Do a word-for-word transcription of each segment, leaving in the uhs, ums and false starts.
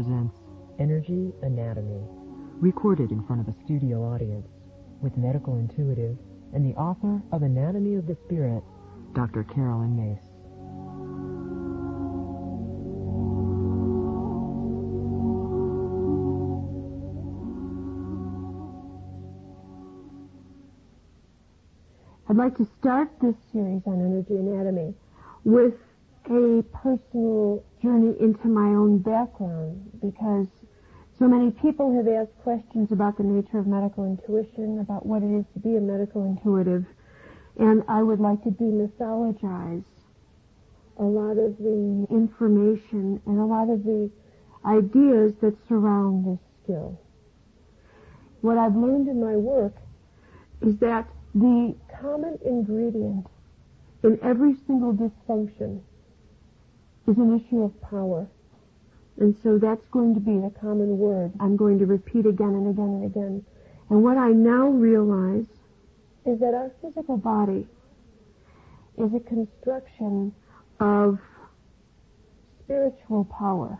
presents Energy Anatomy, recorded in front of a studio audience, with medical intuitive and the author of Anatomy of the Spirit, Doctor Carolyn Myss. I'd like to start this series on energy anatomy with a personal journey into my own background, because so many people have asked questions about the nature of medical intuition, about what it is to be a medical intuitive, and I would like to demythologize a lot of the information and a lot of the ideas that surround this skill. What I've learned in my work is that the common ingredient in every single dysfunction is an issue of power. And so that's going to be the common word I'm going to repeat again and again and again. And what I now realize is that our physical body is a construction of spiritual power.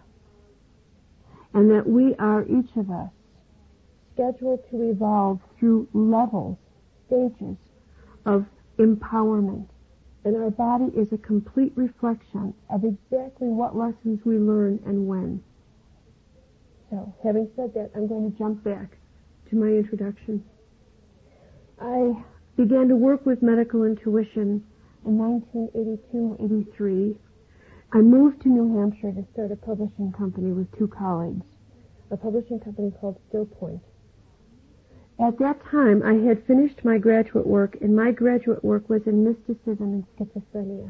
And that we are, each of us, scheduled to evolve through levels, stages of empowerment. And our body is a complete reflection of exactly what lessons we learn and when. So, having said that, I'm going to jump back to my introduction. I began to work with medical intuition in nineteen eighty-two eighty-three. I moved to New Hampshire to start a publishing company with two colleagues, a publishing company called Still Point. At that time, I had finished my graduate work, and my graduate work was in mysticism and schizophrenia.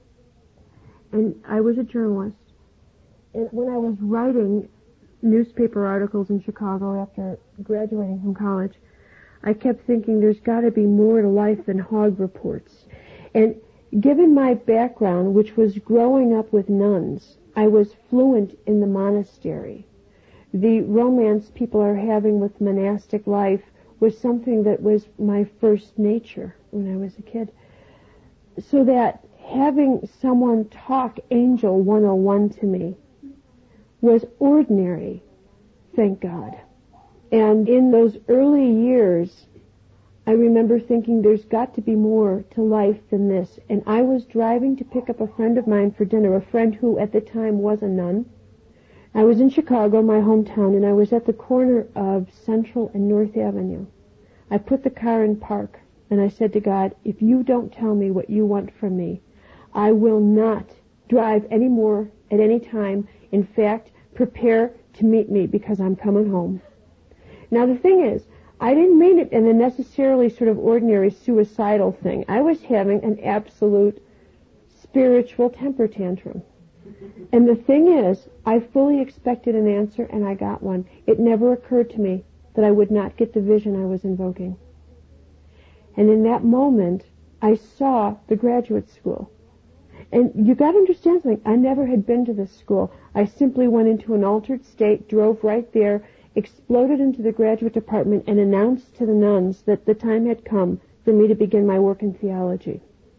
And I was a journalist. And when I was writing newspaper articles in Chicago after graduating from college, I kept thinking there's got to be more to life than hog reports. And given my background, which was growing up with nuns, I was fluent in the monastery. The romance people are having with monastic life was something that was my first nature when I was a kid. So that having someone talk Angel one oh one to me was ordinary, thank God. And in those early years, I remember thinking there's got to be more to life than this. And I was driving to pick up a friend of mine for dinner, a friend who at the time was a nun. I was in Chicago, my hometown, and I was at the corner of Central and North Avenue. I put the car in park, and I said to God, if you don't tell me what you want from me, I will not drive anymore at any time. In fact, prepare to meet me because I'm coming home. Now, the thing is, I didn't mean it in a necessarily sort of ordinary suicidal thing. I was having an absolute spiritual temper tantrum. And the thing is, I fully expected an answer, and I got one. It never occurred to me that I would not get the vision I was invoking. And in that moment, I saw the graduate school. And you got to understand something. I never had been to this school. I simply went into an altered state, drove right there, exploded into the graduate department, and announced to the nuns that the time had come for me to begin my work in theology.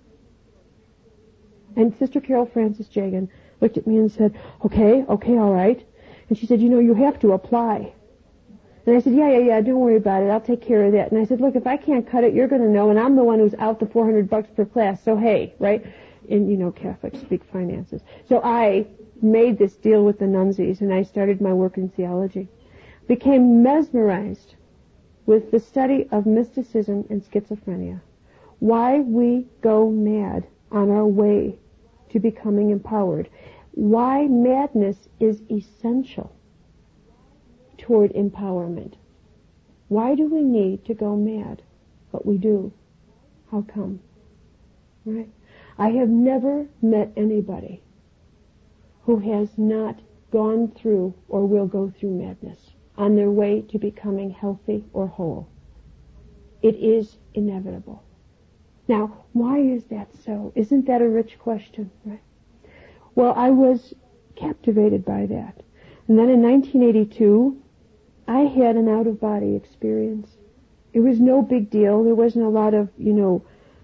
And Sister Carol Francis Jagan looked at me and said, okay, okay, all right. And she said, you know, you have to apply. And I said, yeah, yeah, yeah, don't worry about it. I'll take care of that. And I said, look, if I can't cut it, you're going to know, and I'm the one who's out the four hundred bucks per class, so hey, right? And, you know, Catholics speak finances. So I made this deal with the nunsies, and I started my work in theology. Became mesmerized with the study of mysticism and schizophrenia. Why we go mad on our way to becoming empowered. Why madness is essential toward empowerment. Why do we need to go mad? But we do. How come? Right? I have never met anybody who has not gone through or will go through madness on their way to becoming healthy or whole. It is inevitable. Now, why is that so? Isn't that a rich question, right? Well, I was captivated by that. And then in nineteen eighty-two, I had an out-of-body experience. It was no big deal. There wasn't a lot of, you know,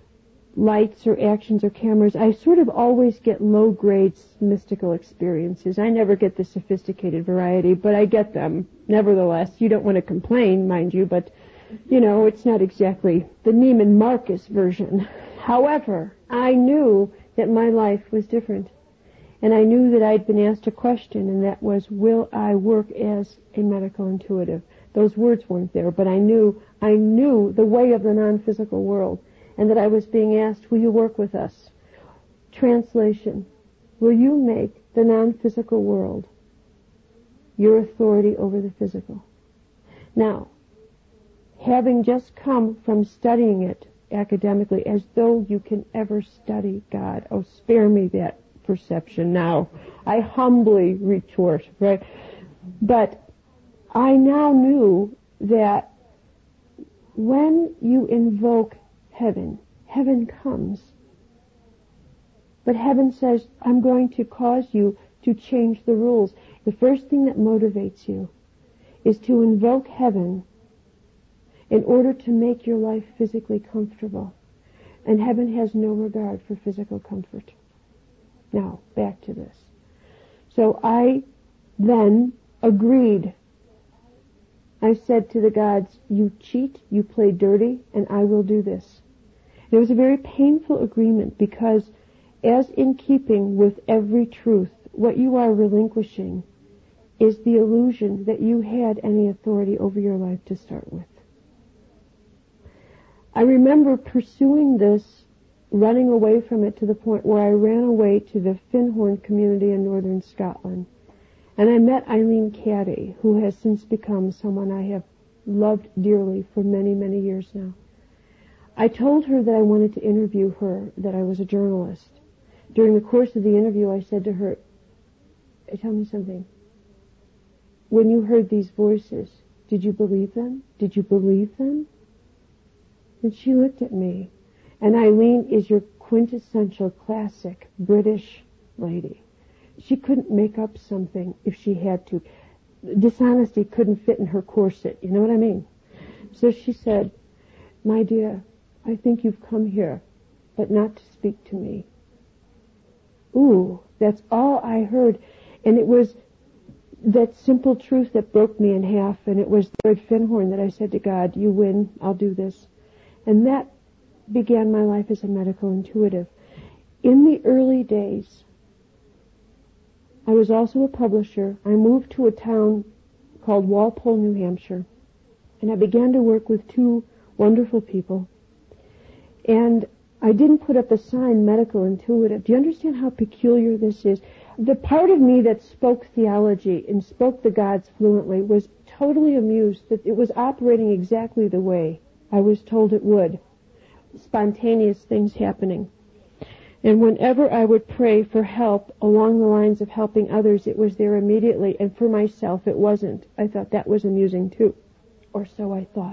lights or actions or cameras, I sort of always get low-grade mystical experiences. I never get the sophisticated variety, but I get them. Nevertheless, you don't want to complain, mind you, but, you know, it's not exactly the Neiman Marcus version. However, I knew that my life was different. And I knew that I'd been asked a question, and that was, will I work as a medical intuitive? Those words weren't there, but I knew, I knew the way of the non-physical world, and that I was being asked, will you work with us? Translation, will you make the non-physical world your authority over the physical? Now, having just come from studying it academically, as though you can ever study God, oh, spare me that perception now. I humbly retort, right? But I now knew that when you invoke heaven, heaven comes. But heaven says, I'm going to cause you to change the rules. The first thing that motivates you is to invoke heaven in order to make your life physically comfortable. And heaven has no regard for physical comfort. Now, back to this. So I then agreed. I said to the gods, you cheat, you play dirty, and I will do this. And it was a very painful agreement, because as in keeping with every truth, what you are relinquishing is the illusion that you had any authority over your life to start with. I remember pursuing this, running away from it to the point where I ran away to the Findhorn community in northern Scotland. And I met Eileen Caddy, who has since become someone I have loved dearly for many, many years now. I told her that I wanted to interview her, that I was a journalist. During the course of the interview, I said to her, tell me something. When you heard these voices, did you believe them? Did you believe them? And she looked at me. And Eileen is your quintessential classic British lady. She couldn't make up something if she had to. Dishonesty couldn't fit in her corset, you know what I mean? So she said, my dear, I think you've come here, but not to speak to me. Ooh, that's all I heard. And it was that simple truth that broke me in half, and it was Lord Findhorn that I said to God, you win, I'll do this. And that began my life as a medical intuitive. In the early days, I was also a publisher. I moved to a town called Walpole, New Hampshire, and I began to work with two wonderful people. And I didn't put up a sign, medical intuitive. Do you understand how peculiar this is? The part of me that spoke theology and spoke the gods fluently was totally amused that it was operating exactly the way I was told it would. Spontaneous things happening. And whenever I would pray for help along the lines of helping others, it was there immediately, and for myself it wasn't. I thought that was amusing too, or so I thought.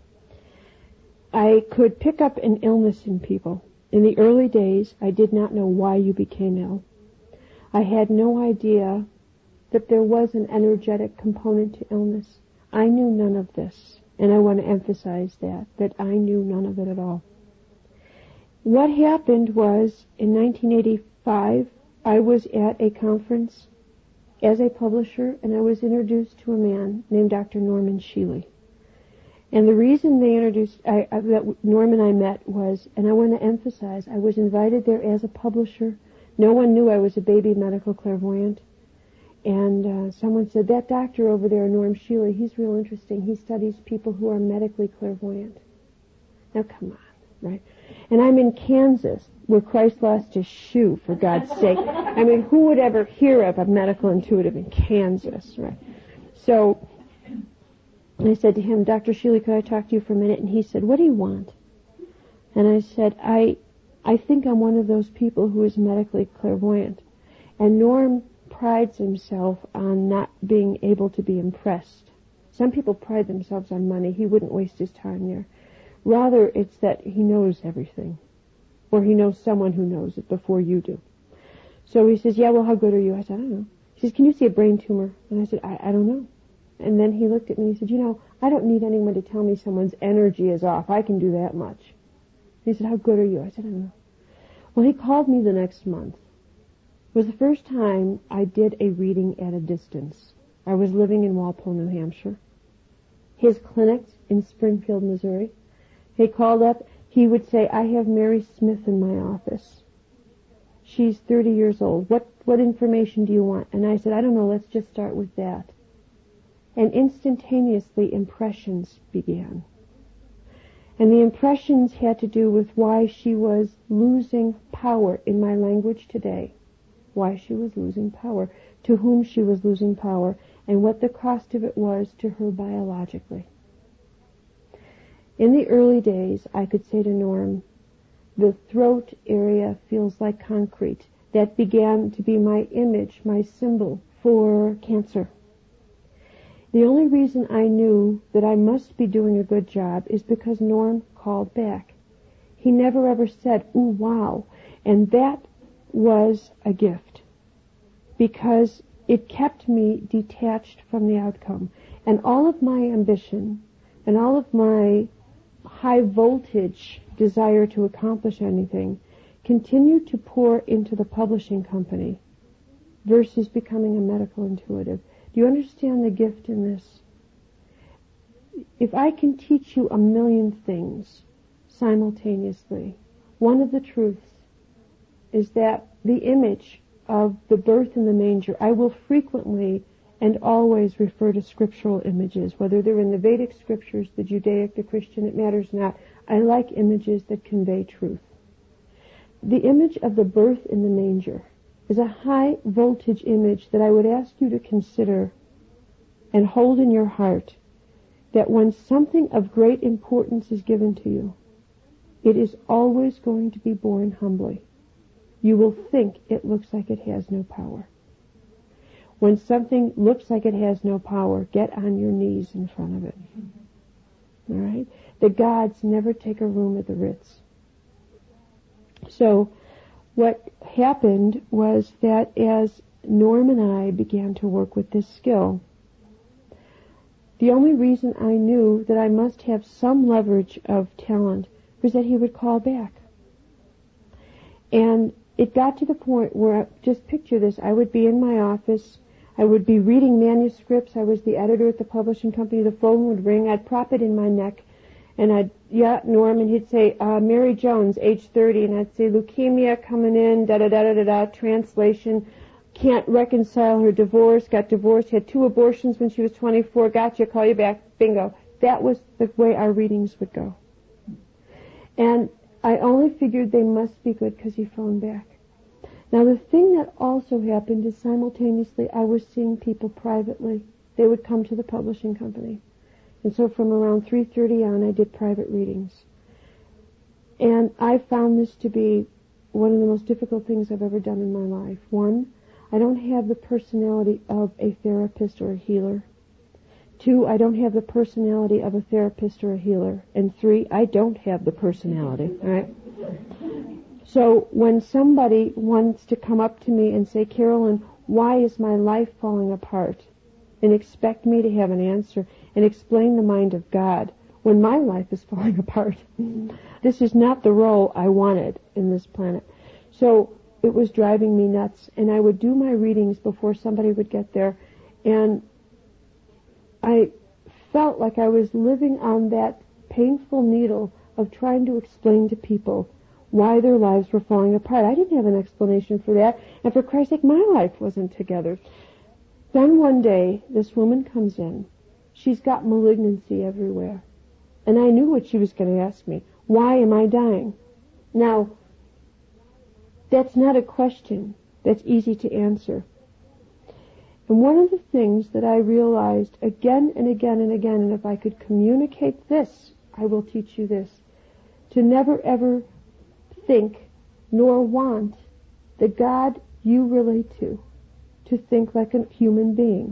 I could pick up an illness in people. In the early days, I did not know why you became ill. I had no idea that there was an energetic component to illness. I knew none of this, and I want to emphasize that, that I knew none of it at all. What happened was, in nineteen eighty-five, I was at a conference as a publisher, and I was introduced to a man named Doctor Norman Shealy. And the reason they introduced, I, I, that Norman I met was, and I want to emphasize, I was invited there as a publisher. No one knew I was a baby medical clairvoyant. And uh, someone said, that doctor over there, Norm Shealy, he's real interesting. He studies people who are medically clairvoyant. Now, come on, right? And I'm in Kansas, where Christ lost his shoe, for God's sake. I mean, who would ever hear of a medical intuitive in Kansas, right? So I said to him, Doctor Shealy, could I talk to you for a minute? And he said, what do you want? And I said, I, I think I'm one of those people who is medically clairvoyant. And Norm prides himself on not being able to be impressed. Some people pride themselves on money. He wouldn't waste his time there. Rather, it's that he knows everything, or he knows someone who knows it before you do. So he says, yeah, well, how good are you? I said, I don't know. He says, can you see a brain tumor? And I said, I, I don't know. And then he looked at me and he said, you know, I don't need anyone to tell me someone's energy is off. I can do that much. He said, how good are you? I said, I don't know. Well, he called me the next month. It was the first time I did a reading at a distance. I was living in Walpole, New Hampshire. His clinic's in Springfield, Missouri. He called up. He would say, I have Mary Smith in my office. She's thirty years old. What, what information do you want? And I said, I don't know. Let's just start with that. And instantaneously, impressions began. And the impressions had to do with why she was losing power in my language today. Why she was losing power, to whom she was losing power, and what the cost of it was to her biologically. In the early days, I could say to Norm, the throat area feels like concrete. That began to be my image, my symbol for cancer. The only reason I knew that I must be doing a good job is because Norm called back. He never ever said, ooh, wow. And that was a gift, because it kept me detached from the outcome. And all of my ambition and all of my high voltage desire to accomplish anything continued to pour into the publishing company versus becoming a medical intuitive. Do you understand the gift in this? If I can teach you a million things simultaneously, one of the truths is that the image of the birth in the manger, I will frequently and always refer to scriptural images, whether they're in the Vedic scriptures, the Judaic, the Christian, it matters not. I like images that convey truth. The image of the birth in the manger is a high voltage image that I would ask you to consider and hold in your heart, that when something of great importance is given to you, it is always going to be born humbly. You will think it looks like it has no power. When something looks like it has no power, get on your knees in front of it. All right? The gods never take a room at the Ritz. So what happened was that as Norm and I began to work with this skill, the only reason I knew that I must have some leverage of talent was that he would call back. And it got to the point where, just picture this, I would be in my office, I would be reading manuscripts, I was the editor at the publishing company, the phone would ring, I'd prop it in my neck, and I'd, yeah, Norm, and he'd say, uh, Mary Jones, age thirty, and I'd say, leukemia coming in, da-da-da-da-da-da, translation, can't reconcile her divorce, got divorced, had two abortions when she was twenty-four, gotcha, call you back, bingo. That was the way our readings would go. And I only figured they must be good because he phoned back. Now, the thing that also happened is simultaneously I was seeing people privately. They would come to the publishing company. And so from around three thirty on, I did private readings. And I found this to be one of the most difficult things I've ever done in my life. One, I don't have the personality of a therapist or a healer. Two, I don't have the personality of a therapist or a healer. And three, I don't have the personality. All right? So when somebody wants to come up to me and say, Carolyn, why is my life falling apart? And expect me to have an answer and explain the mind of God when my life is falling apart. This is not the role I wanted in this planet. So it was driving me nuts. And I would do my readings before somebody would get there. And I felt like I was living on that painful needle of trying to explain to people why their lives were falling apart. I didn't have an explanation for that, and for Christ's sake, my life wasn't together. Then one day, this woman comes in. She's got malignancy everywhere. And I knew what she was going to ask me. Why am I dying? Now, that's not a question that's easy to answer. And one of the things that I realized again and again and again, and if I could communicate this, I will teach you this, to never ever think nor want the God you relate to to think like a human being.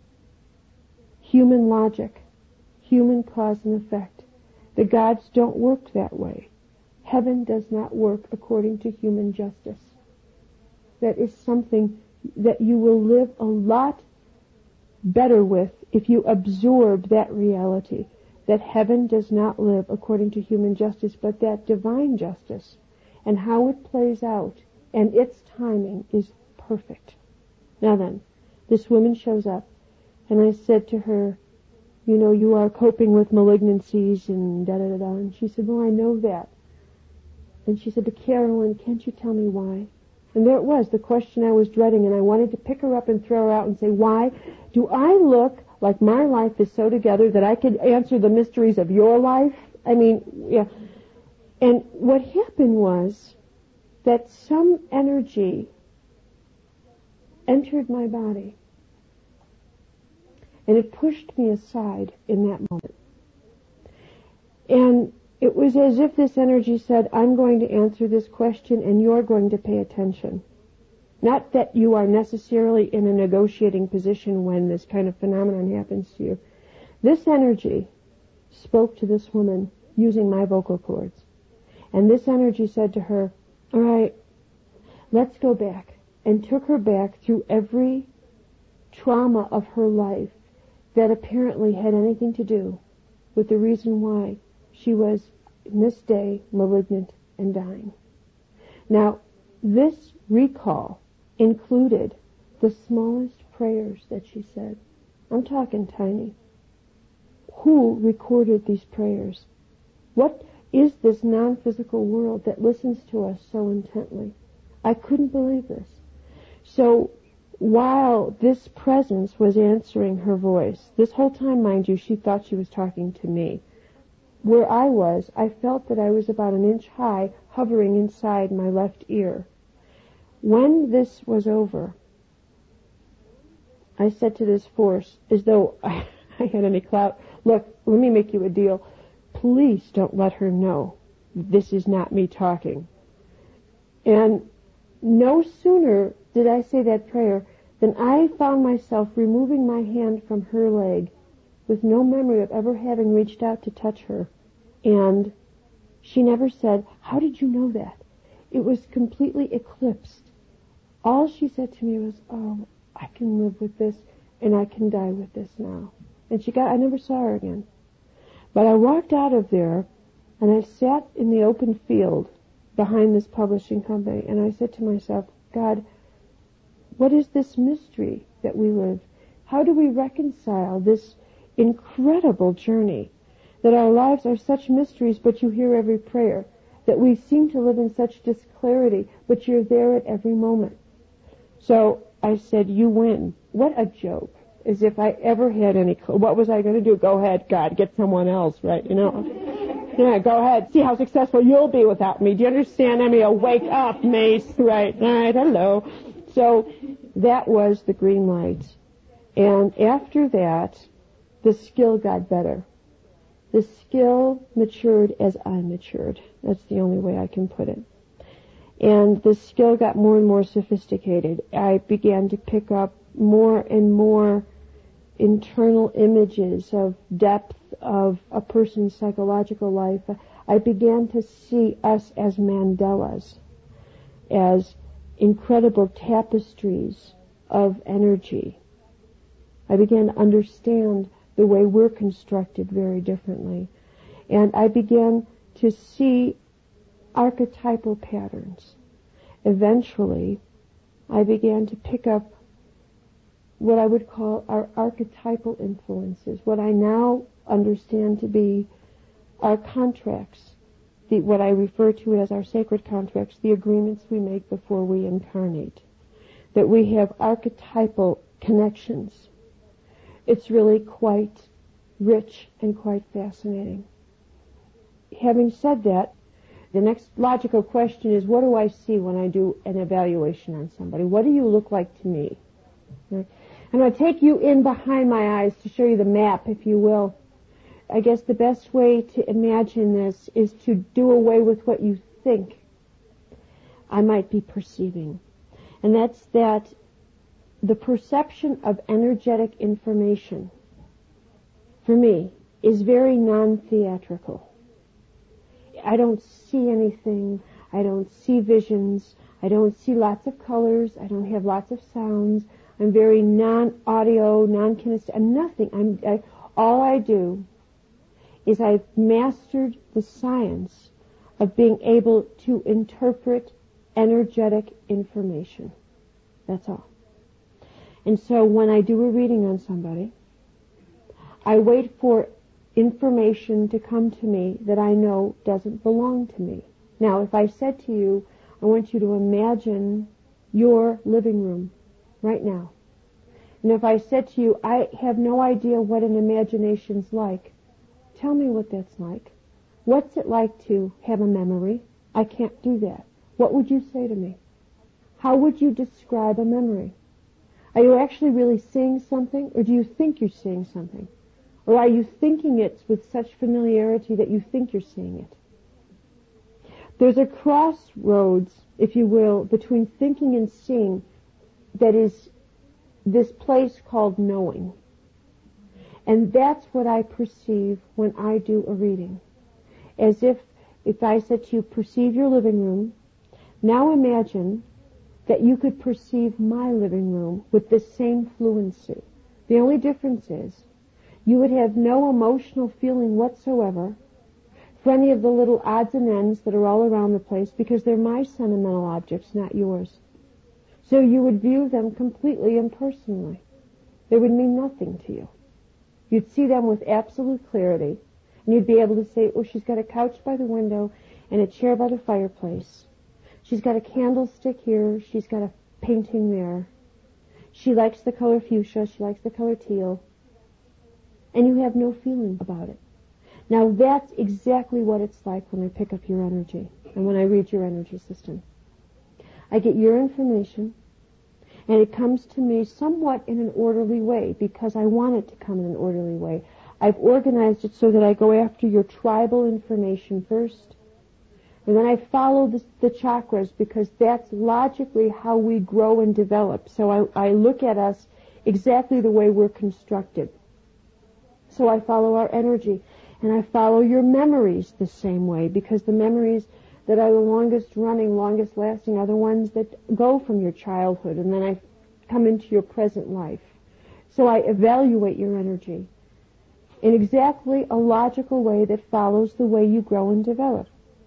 Human logic, human cause and effect. The gods don't work that way. Heaven does not work according to human justice. That is something that you will live a lot better with if you absorb that reality. that heaven does not live according to human justice, but that divine justice and how it plays out and its timing is perfect. Now then, this woman shows up, and I said to her, you know, you are coping with malignancies and da-da-da-da. And she said, well, I know that. And she said, but Carolyn, can't you tell me why? And there it was, the question I was dreading, and I wanted to pick her up and throw her out and say, why do I look like my life is so together that I could answer the mysteries of your life? I mean, yeah. And what happened was that some energy entered my body, and it pushed me aside in that moment. And it was as if this energy said, I'm going to answer this question and you're going to pay attention. Not that you are necessarily in a negotiating position when this kind of phenomenon happens to you. This energy spoke to this woman using my vocal cords. And this energy said to her, all right, let's go back. And took her back through every trauma of her life that apparently had anything to do with the reason why she was, in this day, malignant and dying. Now, this recall included the smallest prayers that she said. I'm talking tiny. Who recorded these prayers? What is this non-physical world that listens to us so intently? I couldn't believe this. So, while this presence was answering her voice, this whole time, mind you, she thought she was talking to me. Where I was, I felt that I was about an inch high, hovering inside my left ear. When this was over, I said to this force, as though I, I had any clout, look, let me make you a deal. Please don't let her know this is not me talking. And no sooner did I say that prayer than I found myself removing my hand from her leg with no memory of ever having reached out to touch her. And she never said, how did you know that? It was completely eclipsed. All she said to me was, oh, I can live with this and I can die with this now. And she got, I never saw her again. But I walked out of there and I sat in the open field behind this publishing company and I said to myself, God, what is this mystery that we live? How do we reconcile this incredible journey that our lives are such mysteries, but you hear every prayer, that we seem to live in such disclarity, but you're there at every moment? So I said, you win. What a joke. As if I ever had any clue. What was I going to do? Go ahead, God, get someone else, right? You know? Yeah, go ahead. See how successful you'll be without me. Do you understand? I mean, oh, wake up, Mace. Right. All right, hello. So that was the green light. And after that, the skill got better. The skill matured as I matured. That's the only way I can put it. And the skill got more and more sophisticated. I began to pick up more and more internal images of depth of a person's psychological life. I began to see us as Mandalas, as incredible tapestries of energy. I began to understand the way we're constructed very differently. And I began to see archetypal patterns. Eventually, I began to pick up what I would call our archetypal influences, what I now understand to be our contracts, the, what I refer to as our sacred contracts, the agreements we make before we incarnate, that we have archetypal connections. It's really quite rich and quite fascinating. Having said that, the next logical question is, what do I see when I do an evaluation on somebody? What do you look like to me? Right? I'm going to take you in behind my eyes to show you the map, if you will. I guess the best way to imagine this is to do away with what you think I might be perceiving. And that's that the perception of energetic information, for me, is very non-theatrical. I don't see anything. I don't see visions. I don't see lots of colors. I don't have lots of sounds. I'm very non-audio, non-kinesthetic. I'm nothing. I'm, I, all I do is I've mastered the science of being able to interpret energetic information. That's all. And so when I do a reading on somebody, I wait for information to come to me that I know doesn't belong to me. Now, if I said to you, I want you to imagine your living room right now. And if I said to you, I have no idea what an imagination's like, tell me what that's like. What's it like to have a memory? I can't do that. What would you say to me? How would you describe a memory? Are you actually really seeing something, or do you think you're seeing something? Or are you thinking it with such familiarity that you think you're seeing it? There's a crossroads, if you will, between thinking and seeing that is this place called knowing. And that's what I perceive when I do a reading. As if, if I said to you, perceive your living room, now imagine that you could perceive my living room with the same fluency. The only difference is you would have no emotional feeling whatsoever for any of the little odds and ends that are all around the place, because they're my sentimental objects, not yours. So you would view them completely impersonally. They would mean nothing to you. You'd see them with absolute clarity, and you'd be able to say, oh, she's got a couch by the window and a chair by the fireplace. She's got a candlestick here. She's got a painting there. She likes the color fuchsia. She likes the color teal. And you have no feeling about it. Now that's exactly what it's like when I pick up your energy and when I read your energy system. I get your information, and it comes to me somewhat in an orderly way because I want it to come in an orderly way. I've organized it so that I go after your tribal information first, and then I follow the, the chakras, because that's logically how we grow and develop. So I, I look at us exactly the way we're constructed. So I follow our energy, and I follow your memories the same way, because the memories that are the longest running, longest lasting are the ones that go from your childhood, and then I come into your present life. So I evaluate your energy in exactly a logical way that follows the way you grow and develop.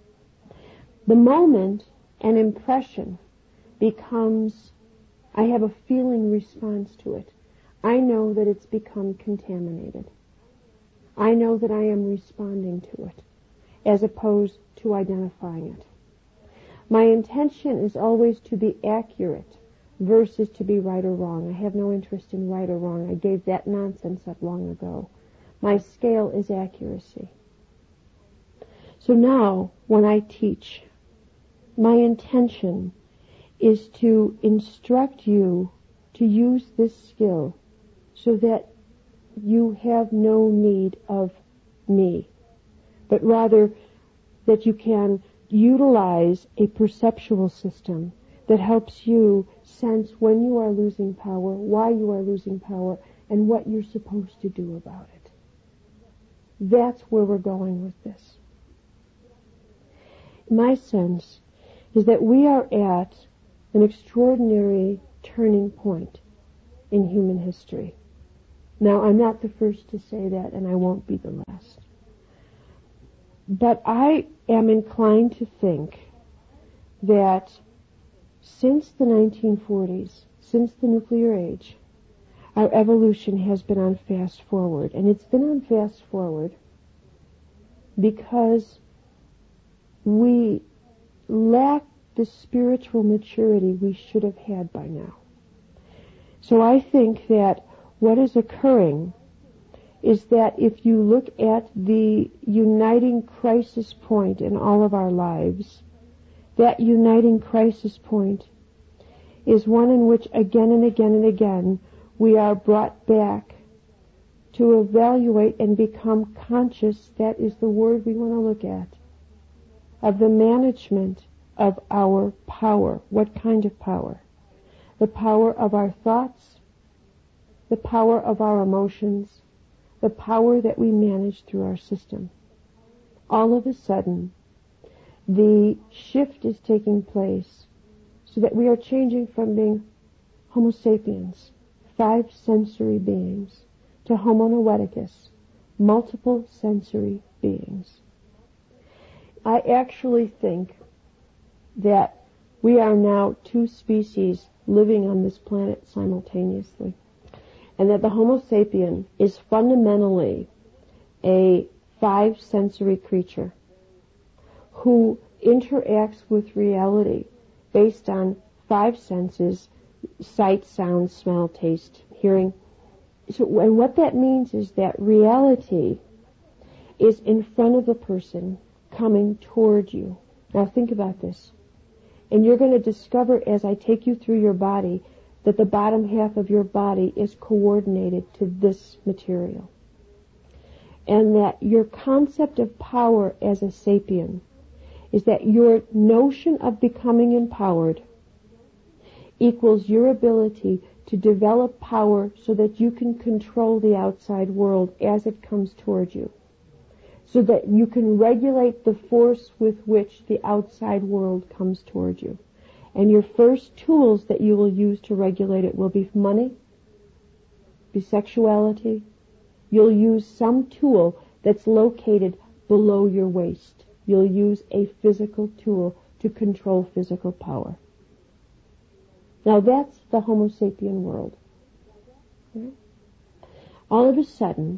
The moment an impression becomes, I have a feeling response to it, I know that it's become contaminated. I know that I am responding to it, as opposed to identifying it. My intention is always to be accurate versus to be right or wrong. I have no interest in right or wrong. I gave that nonsense up long ago. My scale is accuracy. So now, when I teach, my intention is to instruct you to use this skill so that you have no need of me, but rather that you can utilize a perceptual system that helps you sense when you are losing power, why you are losing power, and what you're supposed to do about it. That's where we're going with this. My sense is that we are at an extraordinary turning point in human history. Now, I'm not the first to say that, and I won't be the last. But I am inclined to think that since the nineteen forties, since the nuclear age, our evolution has been on fast forward. And it's been on fast forward because we lack the spiritual maturity we should have had by now. So I think that what is occurring is that if you look at the uniting crisis point in all of our lives, that uniting crisis point is one in which again and again and again we are brought back to evaluate and become conscious, that is the word we want to look at, of the management of our power. What kind of power? The power of our thoughts, the power of our emotions, the power that we manage through our system. All of a sudden, the shift is taking place so that we are changing from being Homo sapiens, five sensory beings, to Homo noeticus, multiple sensory beings. I actually think that we are now two species living on this planet simultaneously, and that the Homo sapien is fundamentally a five-sensory creature who interacts with reality based on five senses: sight, sound, smell, taste, hearing. So, and what that means is that reality is in front of a person coming toward you. Now think about this. And you're going to discover as I take you through your body that the bottom half of your body is coordinated to this material. And that your concept of power as a sapien is that your notion of becoming empowered equals your ability to develop power so that you can control the outside world as it comes toward you, so that you can regulate the force with which the outside world comes toward you. And your first tools that you will use to regulate it will be money, be sexuality. You'll use some tool that's located below your waist. You'll use a physical tool to control physical power. Now that's the Homo sapien world. Okay? All of a sudden,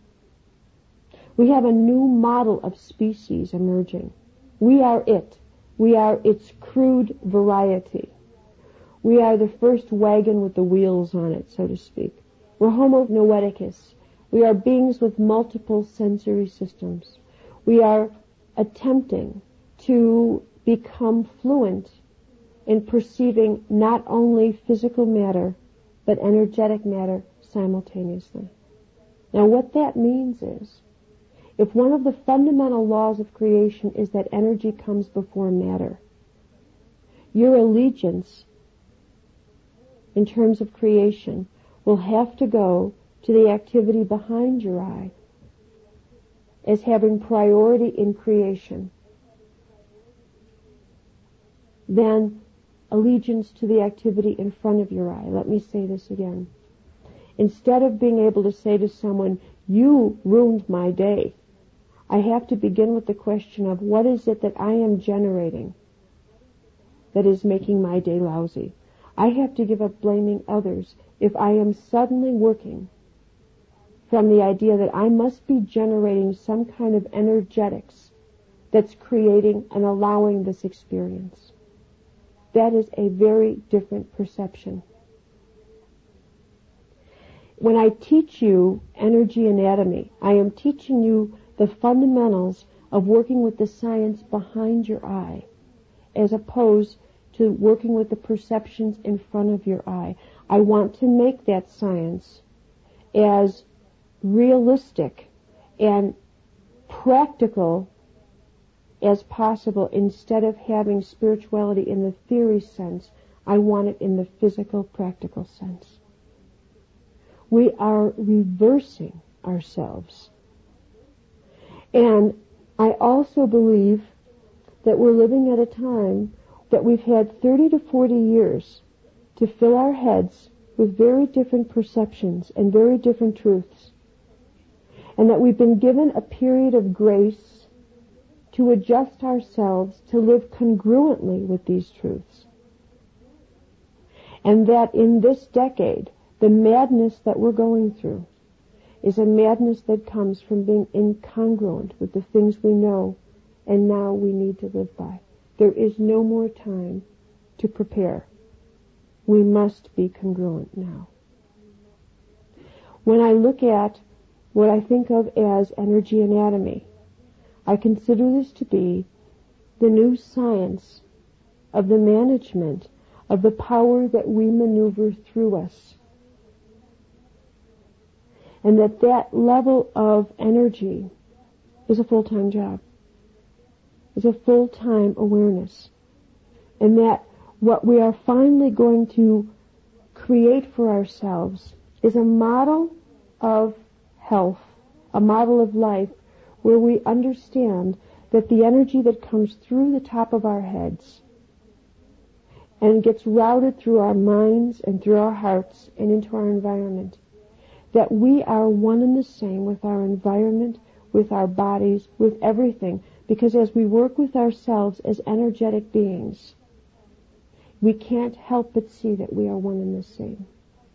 we have a new model of species emerging. We are it. We are its crude variety. We are the first wagon with the wheels on it, so to speak. We're Homo noeticus. We are beings with multiple sensory systems. We are attempting to become fluent in perceiving not only physical matter, but energetic matter simultaneously. Now what that means is, if one of the fundamental laws of creation is that energy comes before matter, your allegiance in terms of creation will have to go to the activity behind your eye as having priority in creation, than allegiance to the activity in front of your eye. Let me say this again. Instead of being able to say to someone, you ruined my day, I have to begin with the question of what is it that I am generating that is making my day lousy. I have to give up blaming others if I am suddenly working from the idea that I must be generating some kind of energetics that's creating and allowing this experience. That is a very different perception. When I teach you energy anatomy, I am teaching you the fundamentals of working with the science behind your eye, as opposed to working with the perceptions in front of your eye. I want to make that science as realistic and practical as possible. Instead of having spirituality in the theory sense, I want it in the physical, practical sense. We are reversing ourselves. And I also believe that we're living at a time that we've had thirty to forty years to fill our heads with very different perceptions and very different truths. And that we've been given a period of grace to adjust ourselves to live congruently with these truths. And that in this decade, the madness that we're going through is a madness that comes from being incongruent with the things we know and now we need to live by. There is no more time to prepare. We must be congruent now. When I look at what I think of as energy anatomy, I consider this to be the new science of the management of the power that we maneuver through us. And that that level of energy is a full-time job. Is a full-time awareness. And that what we are finally going to create for ourselves is a model of health, a model of life, where we understand that the energy that comes through the top of our heads and gets routed through our minds and through our hearts and into our environment, that we are one and the same with our environment, with our bodies, with everything. Because as we work with ourselves as energetic beings, we can't help but see that we are one and the same.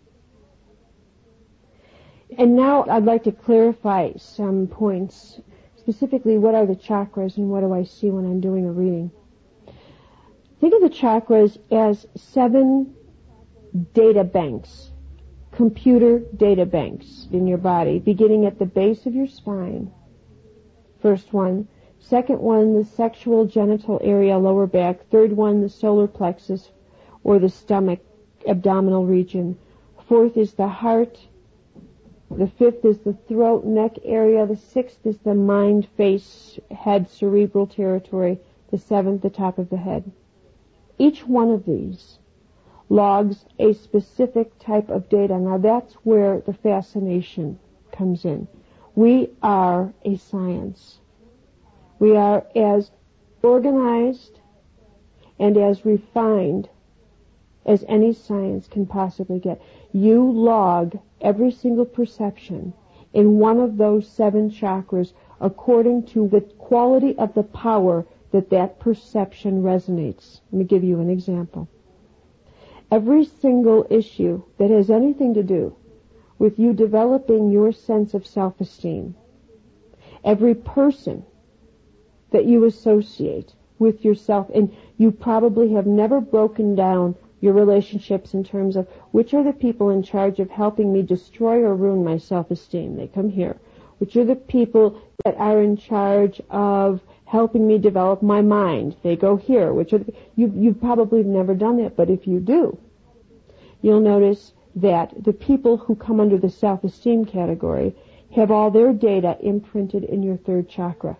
And now I'd like to clarify some points. Specifically, what are the chakras and what do I see when I'm doing a reading? Think of the chakras as seven data banks, computer data banks in your body, beginning at the base of your spine. First one. Second one, the sexual genital area, lower back. Third one, the solar plexus or the stomach, abdominal region. Fourth is the heart. The fifth is the throat, neck area. The sixth is the mind, face, head, cerebral territory. The seventh, the top of the head. Each one of these logs a specific type of data. Now that's where the fascination comes in. We are a science. We are as organized and as refined as any science can possibly get. You log every single perception in one of those seven chakras according to the quality of the power that that perception resonates. Let me give you an example. Every single issue that has anything to do with you developing your sense of self-esteem, every person that you associate with yourself, and you probably have never broken down your relationships in terms of which are the people in charge of helping me destroy or ruin my self-esteem. They come here. Which are the people that are in charge of helping me develop my mind. They go here. Which are the, you, you probably have never done that, but if you do, you'll notice that the people who come under the self-esteem category have all their data imprinted in your third chakra.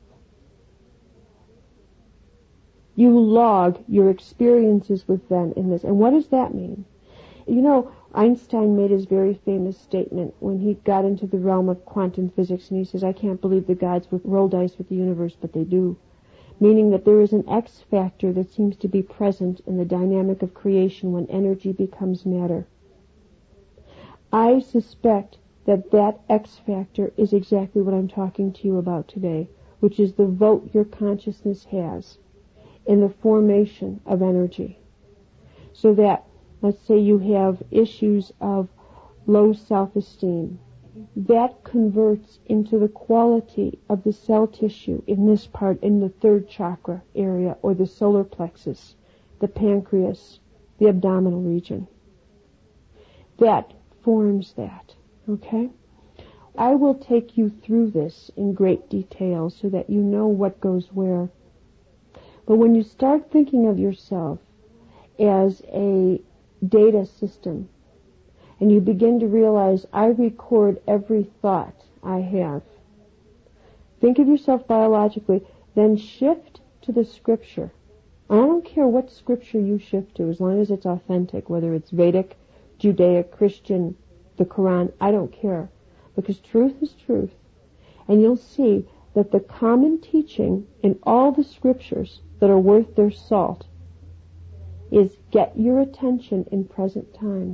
You log your experiences with them in this. And what does that mean? You know, Einstein made his very famous statement when he got into the realm of quantum physics, and he says, I can't believe the gods would roll dice with the universe, but they do. Meaning that there is an X factor that seems to be present in the dynamic of creation when energy becomes matter. I suspect that that X factor is exactly what I'm talking to you about today, which is the vote your consciousness has in the formation of energy. So that, let's say you have issues of low self-esteem, that converts into the quality of the cell tissue in this part, in the third chakra area, or the solar plexus, the pancreas, the abdominal region. That forms that, okay? I will take you through this in great detail so that you know what goes where. But when you start thinking of yourself as a data system, and you begin to realize, I record every thought I have. Think of yourself biologically, then shift to the scripture. I don't care what scripture you shift to, as long as it's authentic, whether it's Vedic, Judaic, Christian, the Quran, I don't care. Because truth is truth. And you'll see that the common teaching in all the scriptures that are worth their salt is get your attention in present time.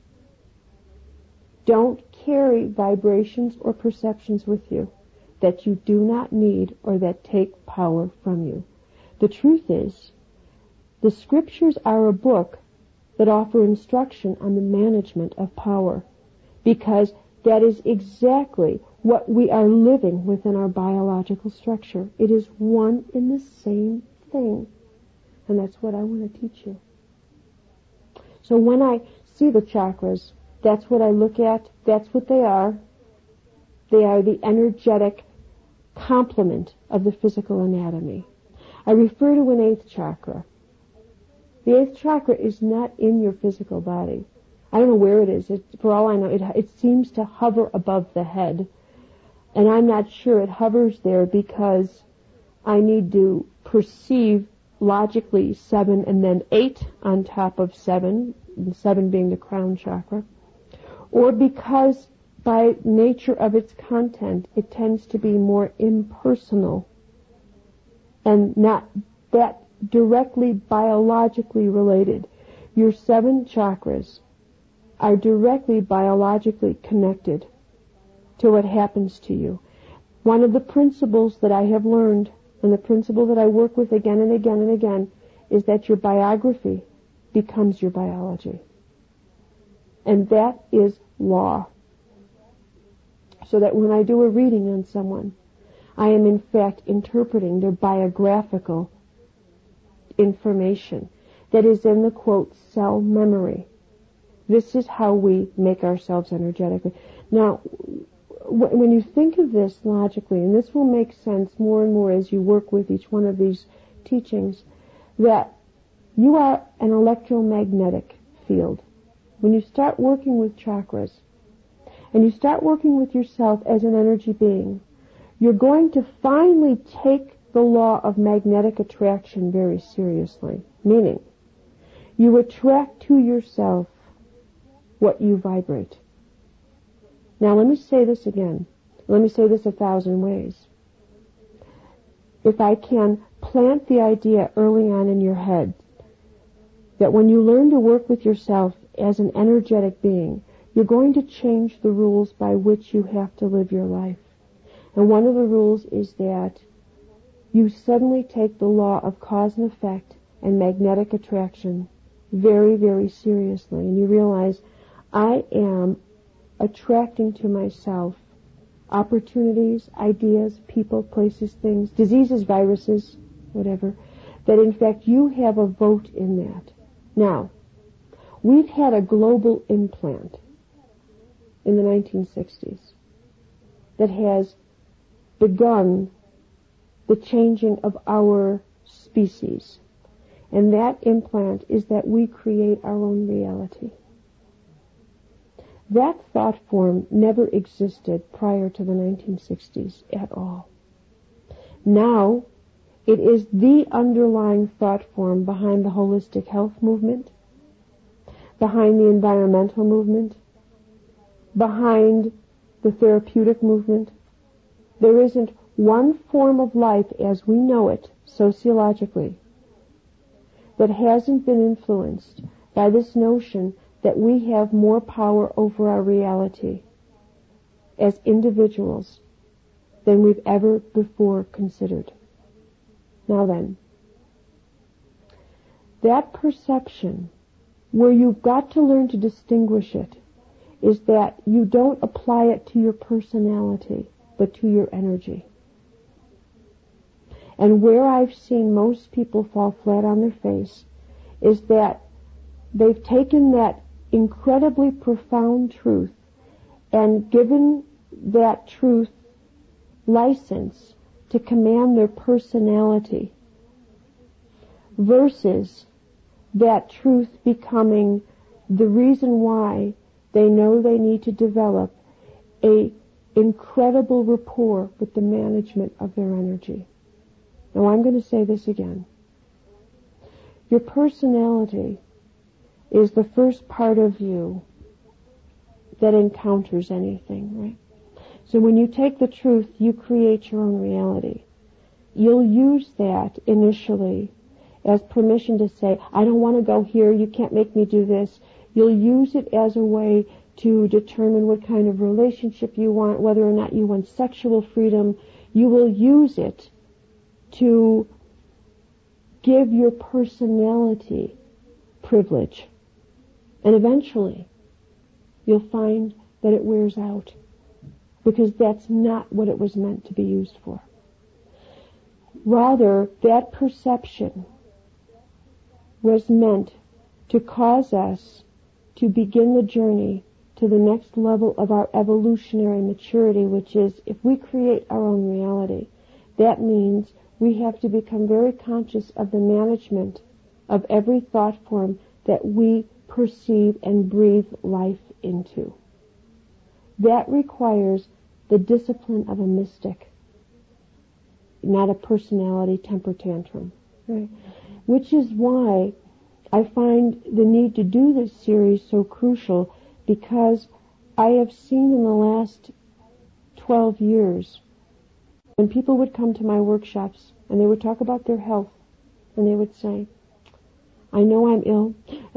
Don't carry vibrations or perceptions with you that you do not need or that take power from you. The truth is, the scriptures are a book that offer instruction on the management of power, because that is exactly what we are living within our biological structure. It is one and the same thing. And that's what I want to teach you. So when I see the chakras, that's what I look at. That's what they are. They are the energetic complement of the physical anatomy. I refer to an eighth chakra. The eighth chakra is not in your physical body. I don't know where it is. It, for all I know, it, it seems to hover above the head. And I'm not sure it hovers there because I need to perceive logically seven and then eight on top of seven, and seven being the crown chakra, or because by nature of its content it tends to be more impersonal and not that directly biologically related. Your seven chakras are directly biologically connected to what happens to you. One of the principles that I have learned, and the principle that I work with again and again and again, is that your biography becomes your biology. And that is law. So that when I do a reading on someone, I am in fact interpreting their biographical information that is in the, quote, cell memory. This is how we make ourselves energetically. Now, when you think of this logically, and this will make sense more and more as you work with each one of these teachings, that you are an electromagnetic field. When you start working with chakras, and you start working with yourself as an energy being, you're going to finally take the law of magnetic attraction very seriously. Meaning, you attract to yourself what you vibrate. Now let me say this again. Let me say this a thousand ways. If I can plant the idea early on in your head that when you learn to work with yourself as an energetic being, you're going to change the rules by which you have to live your life. And one of the rules is that you suddenly take the law of cause and effect and magnetic attraction very, very seriously. And you realize, I am attracting to myself opportunities, ideas, people, places, things, diseases, viruses, whatever, that in fact you have a vote in that. Now, we've had a global implant in the nineteen sixties that has begun the changing of our species. And that implant is that we create our own reality. That thought form never existed prior to the nineteen sixties at all. Now, it is the underlying thought form behind the holistic health movement, behind the environmental movement, behind the therapeutic movement. There isn't one form of life as we know it sociologically that hasn't been influenced by this notion that we have more power over our reality as individuals than we've ever before considered. Now then, that perception, where you've got to learn to distinguish it, is that you don't apply it to your personality, but to your energy. And where I've seen most people fall flat on their face is that they've taken that incredibly profound truth and given that truth license to command their personality versus that truth becoming the reason why they know they need to develop a incredible rapport with the management of their energy. Now I'm going to say this again. Your personality is the first part of you that encounters anything, right? So when you take the truth, you create your own reality. You'll use that initially as permission to say, I don't want to go here, you can't make me do this. You'll use it as a way to determine what kind of relationship you want, whether or not you want sexual freedom. You will use it to give your personality privilege. And eventually, you'll find that it wears out, because that's not what it was meant to be used for. Rather, that perception was meant to cause us to begin the journey to the next level of our evolutionary maturity, which is, if we create our own reality, that means we have to become very conscious of the management of every thought form that we perceive and breathe life into. That requires the discipline of a mystic, not a personality temper tantrum. Right? Which is why I find the need to do this series so crucial, because I have seen in the last twelve years, when people would come to my workshops and they would talk about their health, and they would say, I know I'm ill,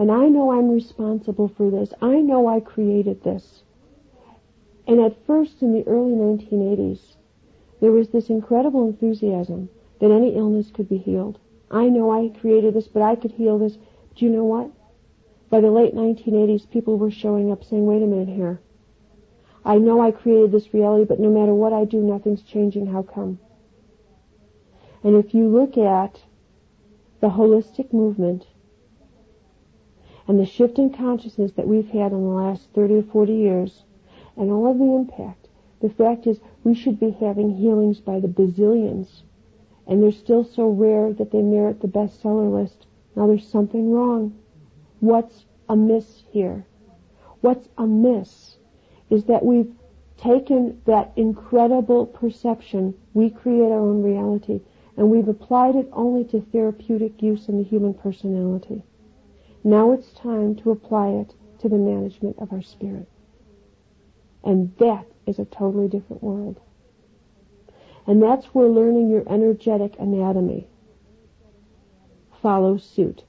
And I know I'm responsible for this. I know I created this. And at first, in the early nineteen eighties, there was this incredible enthusiasm that any illness could be healed. I know I created this, but I could heal this. Do you know what? By the late nineteen eighties, people were showing up saying, wait a minute here. I know I created this reality, but no matter what I do, nothing's changing. How come? And if you look at the holistic movement and the shift in consciousness that we've had in the last thirty or forty years, and all of the impact, the fact is we should be having healings by the bazillions, and they're still so rare that they merit the bestseller list. Now there's something wrong. What's amiss here? What's amiss is that we've taken that incredible perception, we create our own reality, and we've applied it only to therapeutic use in the human personality. Now it's time to apply it to the management of our spirit. And that is a totally different world. And that's where learning your energetic anatomy follows suit.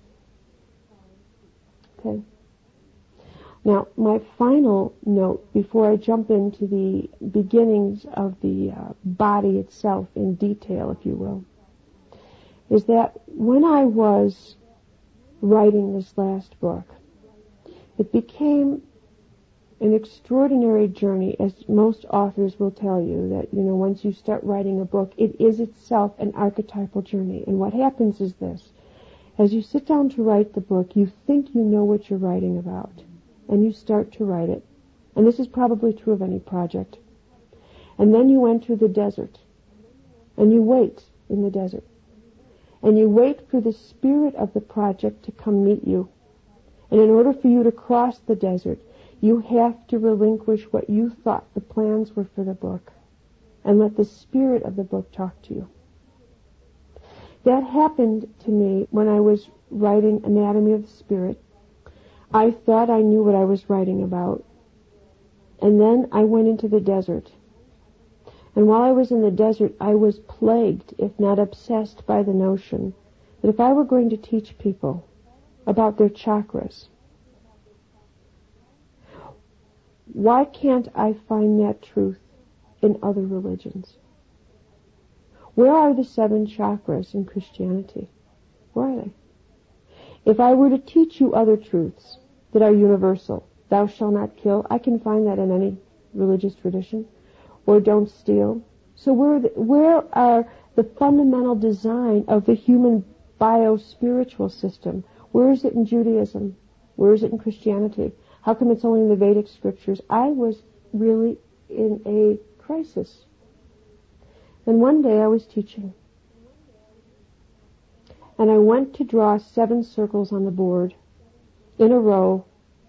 Okay? Now, my final note before I jump into the beginnings of the uh, body itself in detail, if you will, is that when I was writing this last book, it became an extraordinary journey, as most authors will tell you, that, you know, once you start writing a book, it is itself an archetypal journey. And what happens is this. As you sit down to write the book, you think you know what you're writing about, and you start to write it. And this is probably true of any project. And then you enter the desert, and you wait in the desert. And you wait for the spirit of the project to come meet you. And in order for you to cross the desert, you have to relinquish what you thought the plans were for the book and let the spirit of the book talk to you. That happened to me when I was writing Anatomy of the Spirit. I thought I knew what I was writing about. And then I went into the desert. And while I was in the desert, I was plagued, if not obsessed, by the notion that if I were going to teach people about their chakras, why can't I find that truth in other religions? Where are the seven chakras in Christianity? Where are they? If I were to teach you other truths that are universal, thou shalt not kill, I can find that in any religious tradition, or don't steal. So where, the, where are the fundamental design of the human bio-spiritual system? Where is it in Judaism? Where is it in Christianity? How come it's only in the Vedic scriptures? I was really in a crisis. And one day I was teaching. And I went to draw seven circles on the board in a row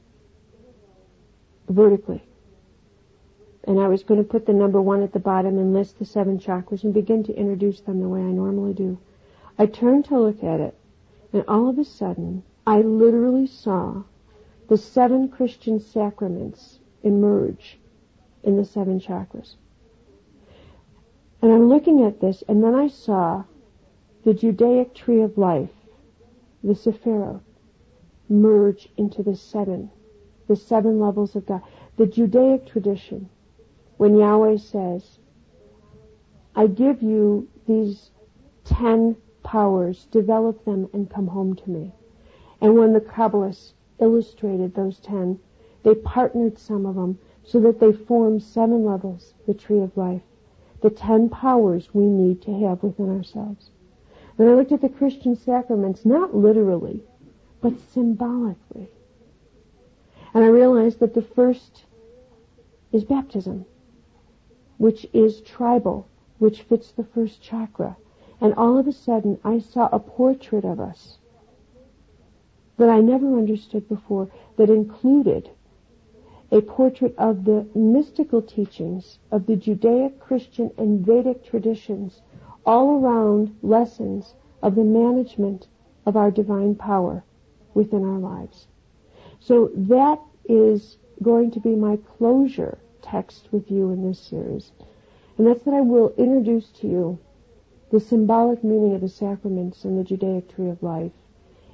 vertically. And I was going to put the number one at the bottom and list the seven chakras and begin to introduce them the way I normally do. I turned to look at it, and all of a sudden, I literally saw the seven Christian sacraments emerge in the seven chakras. And I'm looking at this, and then I saw the Judaic tree of life, the Sephirah, merge into the seven, the seven levels of God. The Judaic tradition, when Yahweh says, I give you these ten powers, develop them and come home to me. And when the Kabbalists illustrated those ten, they partnered some of them so that they formed seven levels, the tree of life, the ten powers we need to have within ourselves. And I looked at the Christian sacraments, not literally, but symbolically. And I realized that the first is baptism, which is tribal, which fits the first chakra. And all of a sudden, I saw a portrait of us that I never understood before, that included a portrait of the mystical teachings of the Judaic, Christian, and Vedic traditions, all around lessons of the management of our divine power within our lives. So that is going to be my closure text with you in this series. And that's that I will introduce to you the symbolic meaning of the sacraments and the Judaic tree of life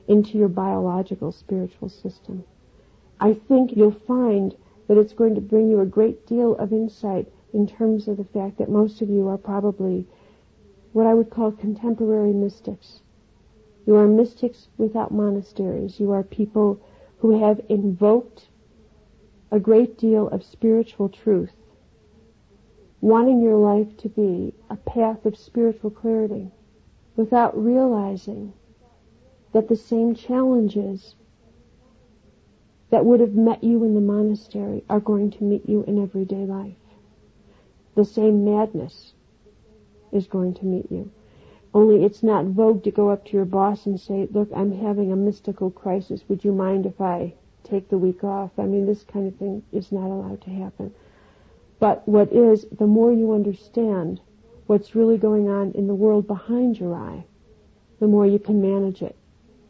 into your biological spiritual system. I think you'll find that it's going to bring you a great deal of insight in terms of the fact that most of you are probably what I would call contemporary mystics. You are mystics without monasteries. You are people who have invoked a great deal of spiritual truth, wanting your life to be a path of spiritual clarity, without realizing that the same challenges that would have met you in the monastery are going to meet you in everyday life. The same madness is going to meet you. Only it's not vogue to go up to your boss and say, look, I'm having a mystical crisis. Would you mind if I take the week off? I mean, this kind of thing is not allowed to happen. But what is, the more you understand what's really going on in the world behind your eye, the more you can manage it.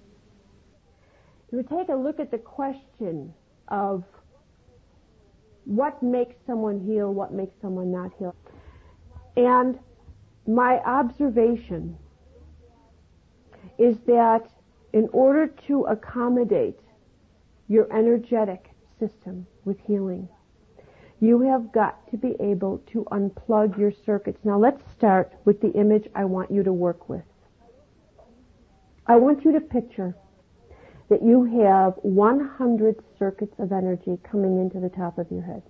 You take a look at the question of what makes someone heal, what makes someone not heal. And my observation is that in order to accommodate your energetic system with healing, you have got to be able to unplug your circuits. Now let's start with the image I want you to work with. I want you to picture that you have one hundred circuits of energy coming into the top of your head.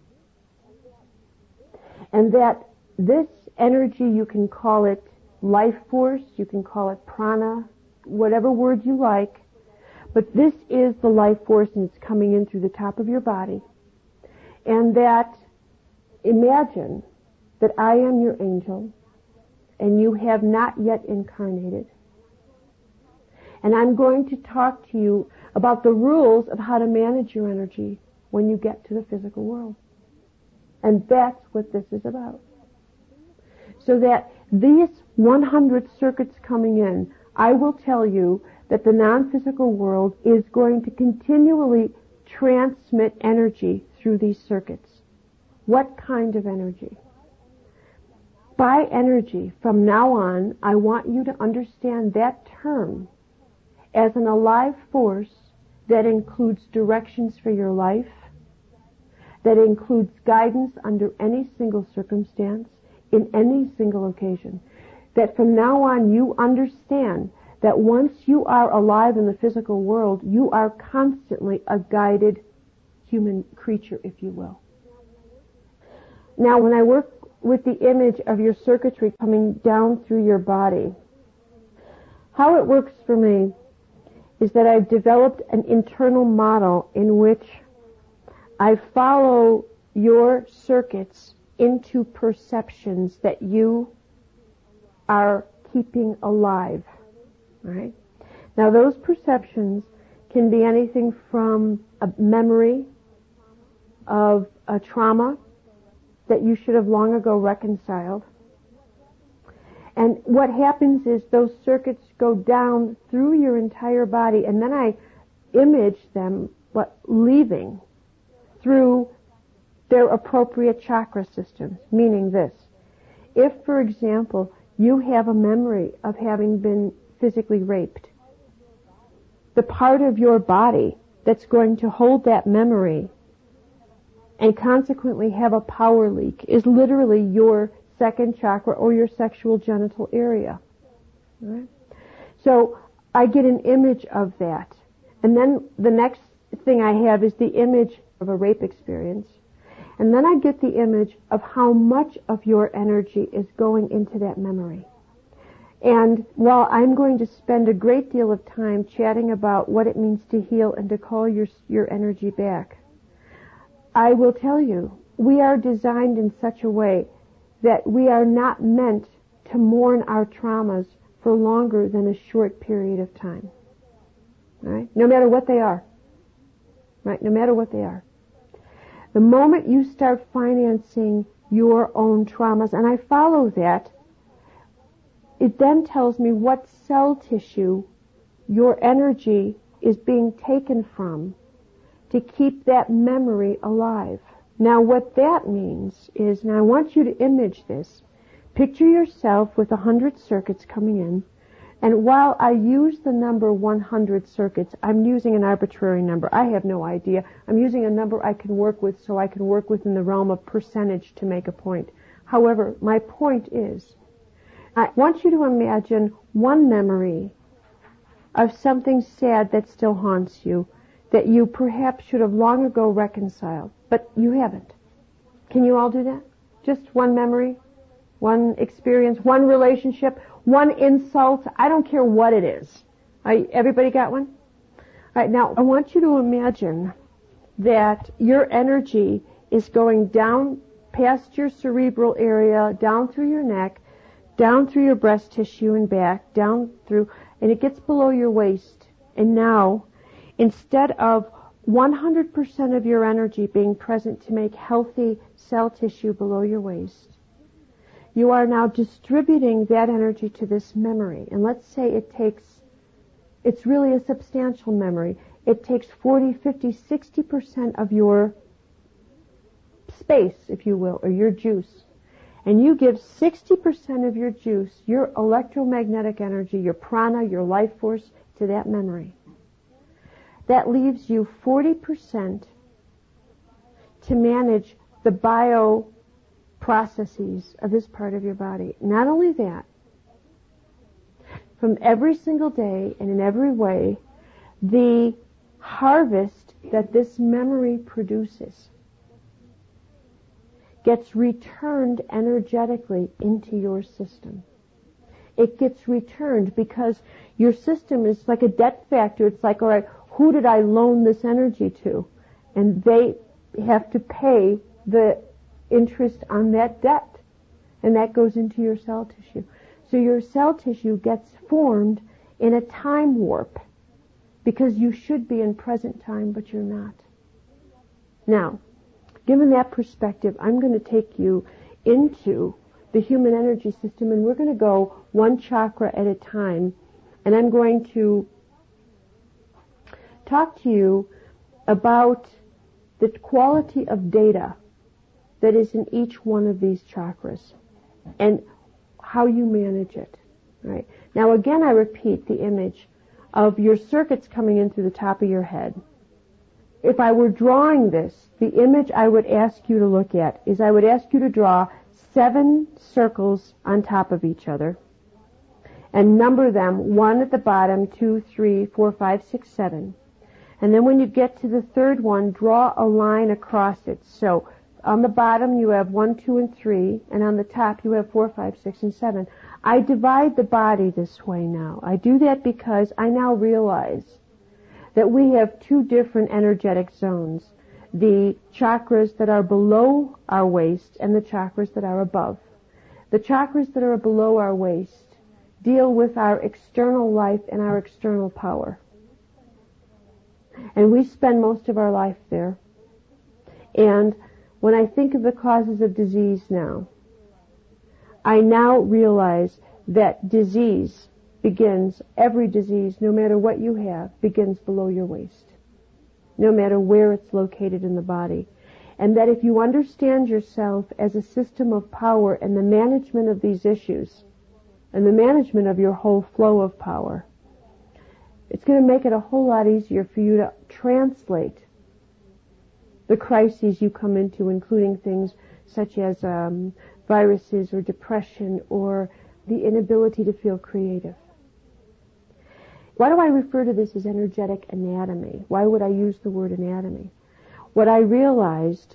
And that this energy, you can call it life force, you can call it prana, whatever word you like, but this is the life force and it's coming in through the top of your body. And that, imagine that I am your angel and you have not yet incarnated. And I'm going to talk to you about the rules of how to manage your energy when you get to the physical world. And that's what this is about. So that these one hundred circuits coming in, I will tell you that the non-physical world is going to continually transmit energy through these circuits. What kind of energy? By energy, from now on, I want you to understand that term as an alive force that includes directions for your life, that includes guidance under any single circumstance, in any single occasion. That from now on you understand that once you are alive in the physical world, you are constantly a guided human creature, if you will. Now, when I work with the image of your circuitry coming down through your body, how it works for me is that I've developed an internal model in which I follow your circuits into perceptions that you are keeping alive. Right? Now, those perceptions can be anything from a memory of a trauma that you should have long ago reconciled. And what happens is those circuits go down through your entire body, and then I image them, but leaving through their appropriate chakra systems, meaning this. If, for example, you have a memory of having been physically raped, the part of your body that's going to hold that memory and consequently have a power leak is literally your second chakra or your sexual genital area. Right? So I get an image of that. And then the next thing I have is the image of a rape experience. And then I get the image of how much of your energy is going into that memory. And while I'm going to spend a great deal of time chatting about what it means to heal and to call your your energy back, I will tell you, we are designed in such a way that we are not meant to mourn our traumas for longer than a short period of time. Right? No matter what they are. Right? No matter what they are. The moment you start financing your own traumas, and I follow that, it then tells me what cell tissue your energy is being taken from to keep that memory alive. Now what that means is, and I want you to image this, picture yourself with a hundred circuits coming in, And while I use the number one hundred circuits, I'm using an arbitrary number. I have no idea. I'm using a number I can work with so I can work within the realm of percentage to make a point. However, my point is, I want you to imagine one memory of something sad that still haunts you, that you perhaps should have long ago reconciled, but you haven't. Can you all do that? Just one memory, one experience, one relationship, one insult. I don't care what it is. I, everybody got one? All right, now I want you to imagine that your energy is going down past your cerebral area, down through your neck, down through your breast tissue and back, down through, and it gets below your waist. And now, instead of one hundred percent of your energy being present to make healthy cell tissue below your waist, you are now distributing that energy to this memory. And let's say it takes, it's really a substantial memory. It takes forty, fifty, sixty percent of your space, if you will, or your juice. And you give sixty percent of your juice, your electromagnetic energy, your prana, your life force, to that memory. That leaves you forty percent to manage the bio processes of this part of your body. Not only that, from every single day and in every way, the harvest that this memory produces gets returned energetically into your system. It gets returned because your system is like a debt factor. It's like, all right, who did I loan this energy to? And they have to pay the interest on that debt. And that goes into your cell tissue. So your cell tissue gets formed in a time warp because you should be in present time, but you're not. Now, given that perspective, I'm going to take you into the human energy system, and we're going to go one chakra at a time, and I'm going to talk to you about the quality of data that is in each one of these chakras and how you manage it. Right? Now again, I repeat the image of your circuits coming in through the top of your head. If I were drawing this, the image I would ask you to look at is I would ask you to draw seven circles on top of each other and number them, one at the bottom, two, three, four, five, six, seven. And then when you get to the third one, draw a line across it. So on the bottom you have one, two, and three, and on the top you have four, five, six, and seven. I divide the body this way now. I do that because I now realize that we have two different energetic zones. The chakras that are below our waist and the chakras that are above. The chakras that are below our waist deal with our external life and our external power. And we spend most of our life there. And when I think of the causes of disease now, I now realize that disease begins, every disease, no matter what you have, begins below your waist. No matter where it's located in the body. And that if you understand yourself as a system of power and the management of these issues, and the management of your whole flow of power, it's going to make it a whole lot easier for you to translate the crises you come into, including things such as um, viruses or depression or the inability to feel creative. Why do I refer to this as energetic anatomy? Why would I use the word anatomy? What I realized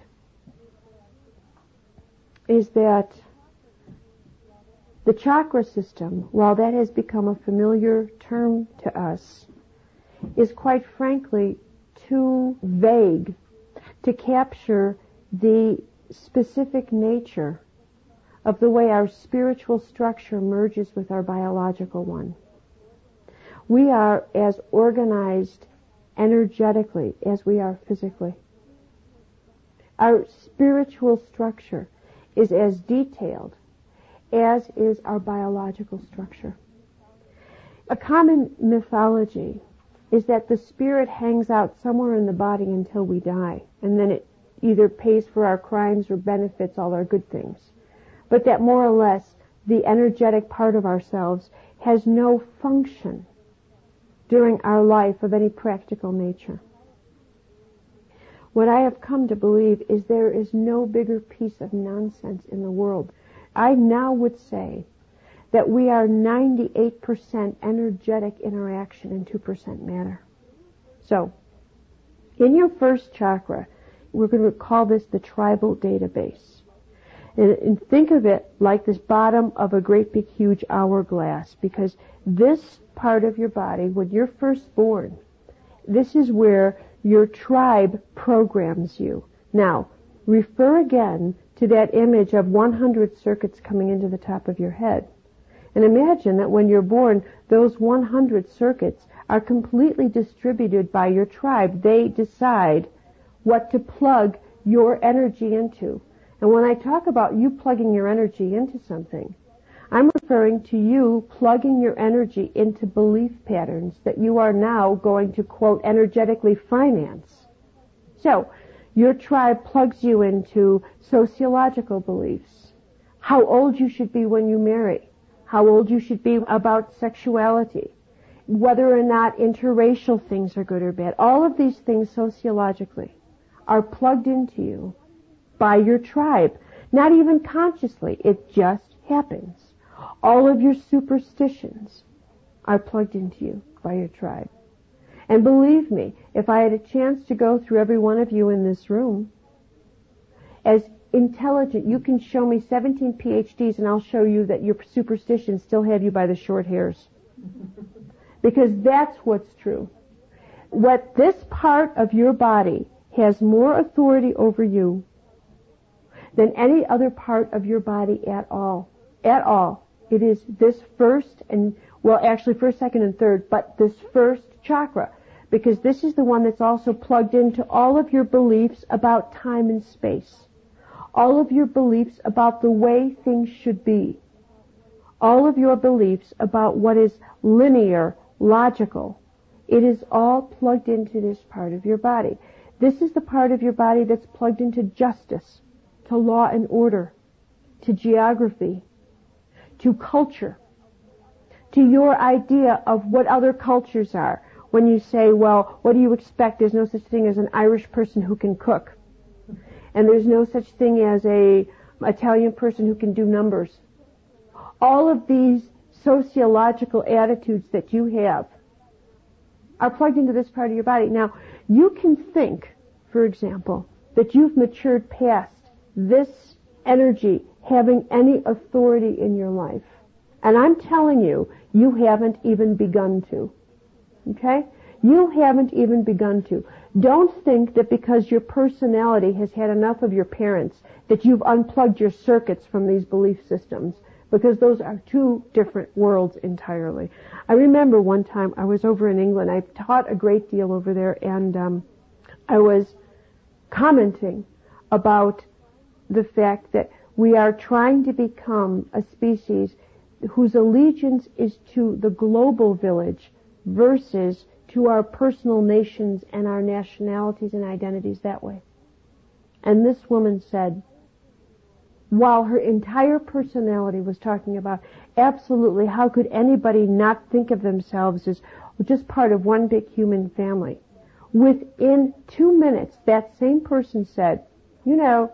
is that the chakra system, while that has become a familiar term to us, is quite frankly too vague to capture the specific nature of the way our spiritual structure merges with our biological one. We are as organized energetically as we are physically. Our spiritual structure is as detailed as is our biological structure. A common mythology is that the spirit hangs out somewhere in the body until we die, and then it either pays for our crimes or benefits all our good things. But that more or less the energetic part of ourselves has no function during our life of any practical nature. What I have come to believe is there is no bigger piece of nonsense in the world. I now would say that we are ninety-eight percent energetic interaction and two percent matter. So, in your first chakra, we're going to call this the tribal database. And, and think of it like this bottom of a great big huge hourglass, because this part of your body, when you're first born, this is where your tribe programs you. Now, refer again to that image of one hundred circuits coming into the top of your head. And imagine that when you're born, those one hundred circuits are completely distributed by your tribe. They decide what to plug your energy into. And when I talk about you plugging your energy into something, I'm referring to you plugging your energy into belief patterns that you are now going to, quote, energetically finance. So, your tribe plugs you into sociological beliefs, how old you should be when you marry, how old you should be about sexuality, whether or not interracial things are good or bad. All of these things sociologically are plugged into you by your tribe. Not even consciously. It just happens. All of your superstitions are plugged into you by your tribe. And believe me, if I had a chance to go through every one of you in this room, as intelligent, you can show me seventeen P H Ds and I'll show you that your superstitions still have you by the short hairs. Because that's what's true. What this part of your body has more authority over you than any other part of your body at all. At all. It is this first and, well, actually first, second, and third, but this first chakra. Because this is the one that's also plugged into all of your beliefs about time and space. All of your beliefs about the way things should be. All of your beliefs about what is linear, logical. It is all plugged into this part of your body. This is the part of your body that's plugged into justice, to law and order, to geography, to culture, to your idea of what other cultures are. When you say, well, what do you expect? There's no such thing as an Irish person who can cook. And there's no such thing as a Italian person who can do numbers. All of these sociological attitudes that you have are plugged into this part of your body. Now, you can think, for example, that you've matured past this energy having any authority in your life. And I'm telling you, you haven't even begun to. Okay? You haven't even begun to. Don't think that because your personality has had enough of your parents that you've unplugged your circuits from these belief systems, because those are two different worlds entirely. I remember one time I was over in England. I taught a great deal over there, and um, I was commenting about the fact that we are trying to become a species whose allegiance is to the global village versus to our personal nations and our nationalities and identities that way. And this woman said, while her entire personality was talking about absolutely how could anybody not think of themselves as just part of one big human family, within two minutes that same person said, you know,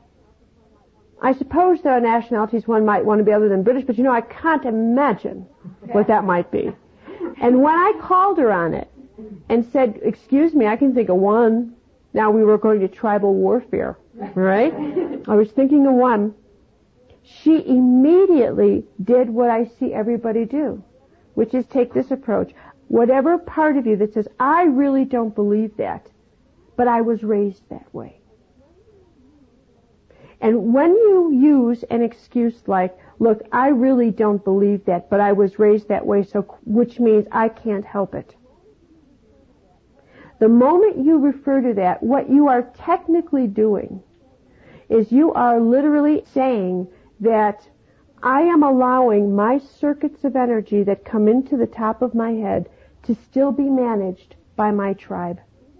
I suppose there are nationalities one might want to be other than British, but you know, I can't imagine what that might be. And when I called her on it and said, excuse me, I can think of one. Now we were going to tribal warfare, right? I was thinking of one. She immediately did what I see everybody do, which is take this approach. Whatever part of you that says, I really don't believe that, but I was raised that way. And when you use an excuse like, look, I really don't believe that, but I was raised that way, so which means I can't help it. The moment you refer to that, what you are technically doing is you are literally saying that I am allowing my circuits of energy that come into the top of my head to still be managed by my tribe.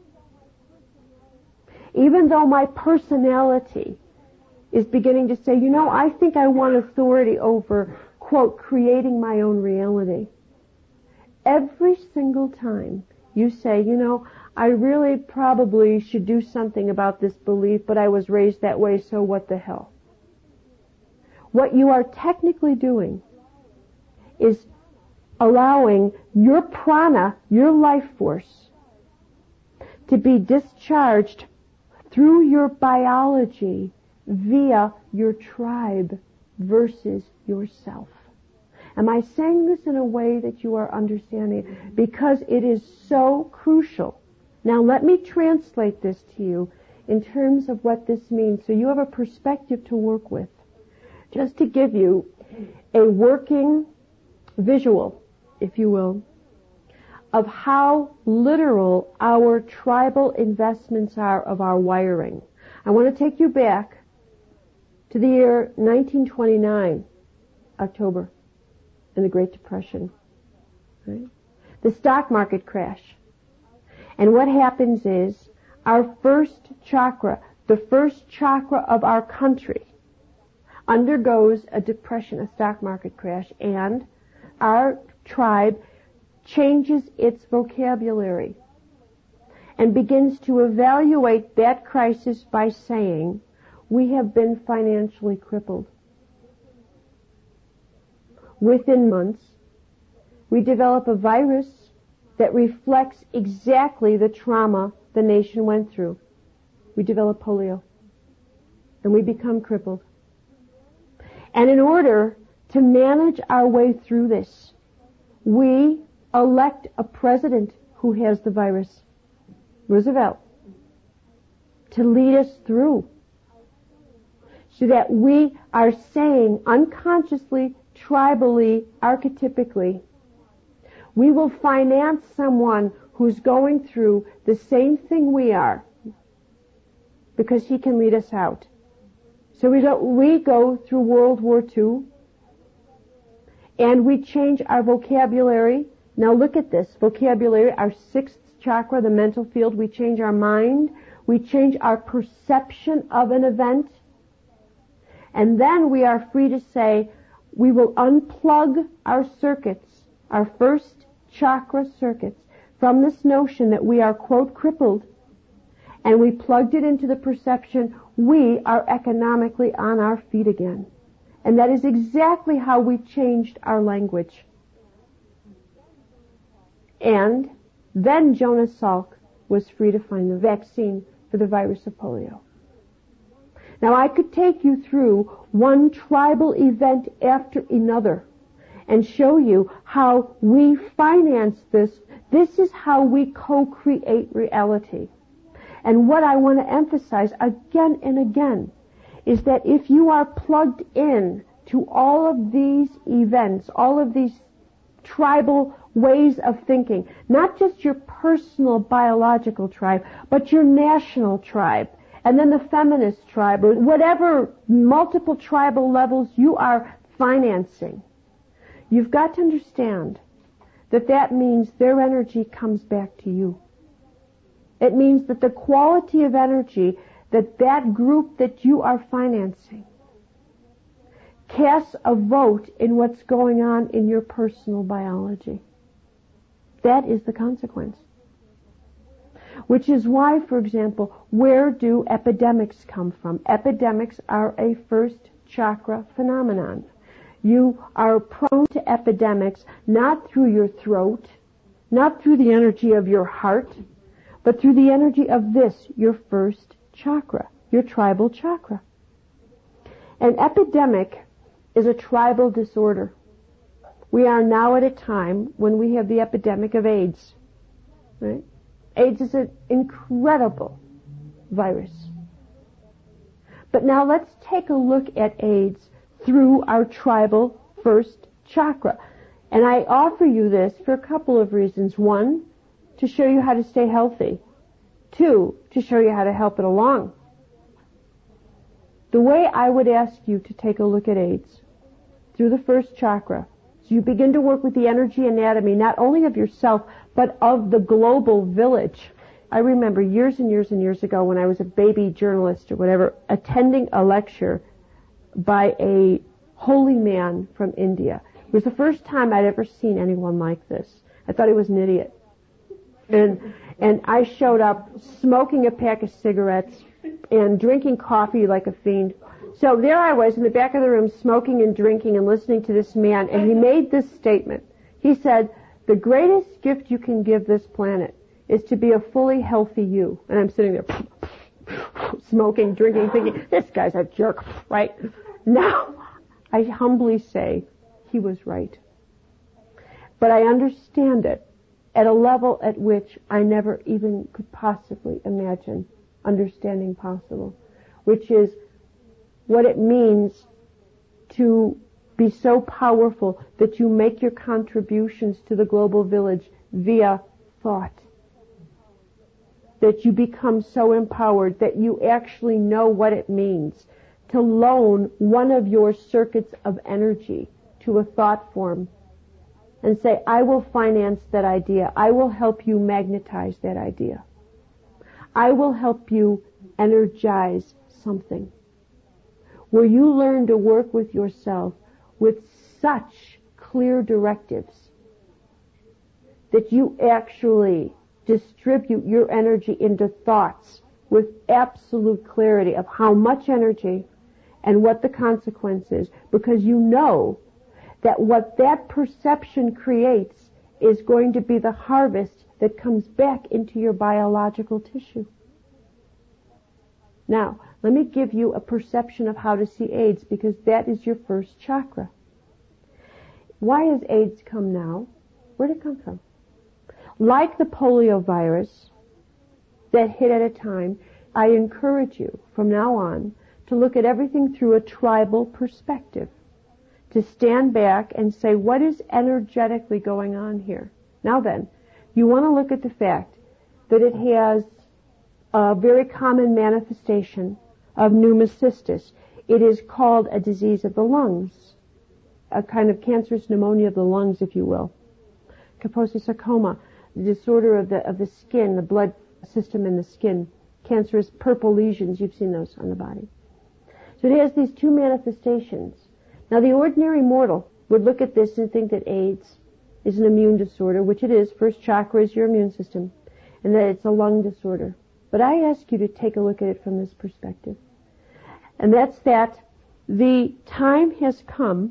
Even though my personality is beginning to say, you know, I think I want authority over quote, creating my own reality. Every single time you say, you know, I really probably should do something about this belief, but I was raised that way, so what the hell? What you are technically doing is allowing your prana, your life force, to be discharged through your biology via your tribe versus yourself. Am I saying this in a way that you are understanding? Because it is so crucial. Now let me translate this to you in terms of what this means so you have a perspective to work with. Just to give you a working visual, if you will, of how literal our tribal investments are of our wiring. I want to take you back to the year nineteen twenty-nine, October, in the Great Depression. Right? The stock market crash. And what happens is our first chakra, the first chakra of our country, undergoes a depression, a stock market crash, and our tribe changes its vocabulary and begins to evaluate that crisis by saying, we have been financially crippled. Within months, we develop a virus that reflects exactly the trauma the nation went through. We develop polio, and we become crippled. And in order to manage our way through this, we elect a president who has the virus, Roosevelt, to lead us through, so that we are saying unconsciously, tribally, archetypically, we will finance someone who's going through the same thing we are because he can lead us out. So we don't, we go through World War Two and we change our vocabulary. Now look at this vocabulary, our sixth chakra, the mental field. We change our mind. We change our perception of an event. And then we are free to say, we will unplug our circuits, our first chakra circuits, from this notion that we are, quote, crippled, and we plugged it into the perception we are economically on our feet again. And that is exactly how we changed our language. And then Jonas Salk was free to find the vaccine for the virus of polio. Now I could take you through one tribal event after another and show you how we finance this. This is how we co-create reality. And what I want to emphasize again and again is that if you are plugged in to all of these events, all of these tribal ways of thinking, not just your personal biological tribe, but your national tribe, and then the feminist tribe, or whatever multiple tribal levels you are financing, you've got to understand that that means their energy comes back to you. It means that the quality of energy that that group that you are financing casts a vote in what's going on in your personal biology. That is the consequence. Which is why, for example, where do epidemics come from? Epidemics are a first chakra phenomenon. You are prone to epidemics not through your throat, not through the energy of your heart, but through the energy of this, your first chakra, your tribal chakra. An epidemic is a tribal disorder. We are now at a time when we have the epidemic of AIDS. Right? AIDS is an incredible virus. But now let's take a look at AIDS through our tribal first chakra. And I offer you this for a couple of reasons. One, to show you how to stay healthy. Two, to show you how to help it along. The way I would ask you to take a look at AIDS through the first chakra, so you begin to work with the energy anatomy, not only of yourself, but of the global village. I remember years and years and years ago when I was a baby journalist or whatever, attending a lecture by a holy man from India. It was the first time I'd ever seen anyone like this. I thought he was an idiot. And and I showed up smoking a pack of cigarettes and drinking coffee like a fiend. So there I was in the back of the room smoking and drinking and listening to this man, and he made this statement. He said, the greatest gift you can give this planet is to be a fully healthy you. And I'm sitting there smoking, drinking, thinking, this guy's a jerk, right? Now, I humbly say, he was right. But I understand it at a level at which I never even could possibly imagine understanding possible, which is what it means to be so powerful that you make your contributions to the global village via thought. That you become so empowered that you actually know what it means to loan one of your circuits of energy to a thought form and say, I will finance that idea. I will help you magnetize that idea. I will help you energize something. Where you learn to work with yourself with such clear directives that you actually distribute your energy into thoughts with absolute clarity of how much energy and what the consequence is, because you know that what that perception creates is going to be the harvest that comes back into your biological tissue. Now, let me give you a perception of how to see AIDS, because that is your first chakra. Why has AIDS come now? Where did it come from? Like the polio virus that hit at a time, I encourage you from now on to look at everything through a tribal perspective, to stand back and say, what is energetically going on here? Now then, you want to look at the fact that it has a very common manifestation of pneumocystis. It is called a disease of the lungs, a kind of cancerous pneumonia of the lungs, if you will. Kaposi sarcoma, the disorder of the of the skin, the blood system in the skin, cancerous purple lesions, you've seen those on the body. So it has these two manifestations. Now the ordinary mortal would look at this and think that AIDS is an immune disorder, which it is. First chakra is your immune system, and that it's a lung disorder. But I ask you to take a look at it from this perspective. And that's that the time has come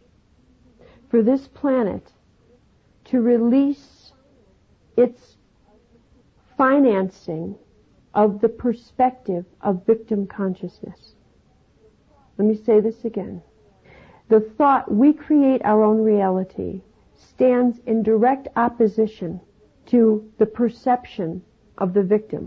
for this planet to release its financing of the perspective of victim consciousness. Let me say this again. The thought we create our own reality stands in direct opposition to the perception of the victim.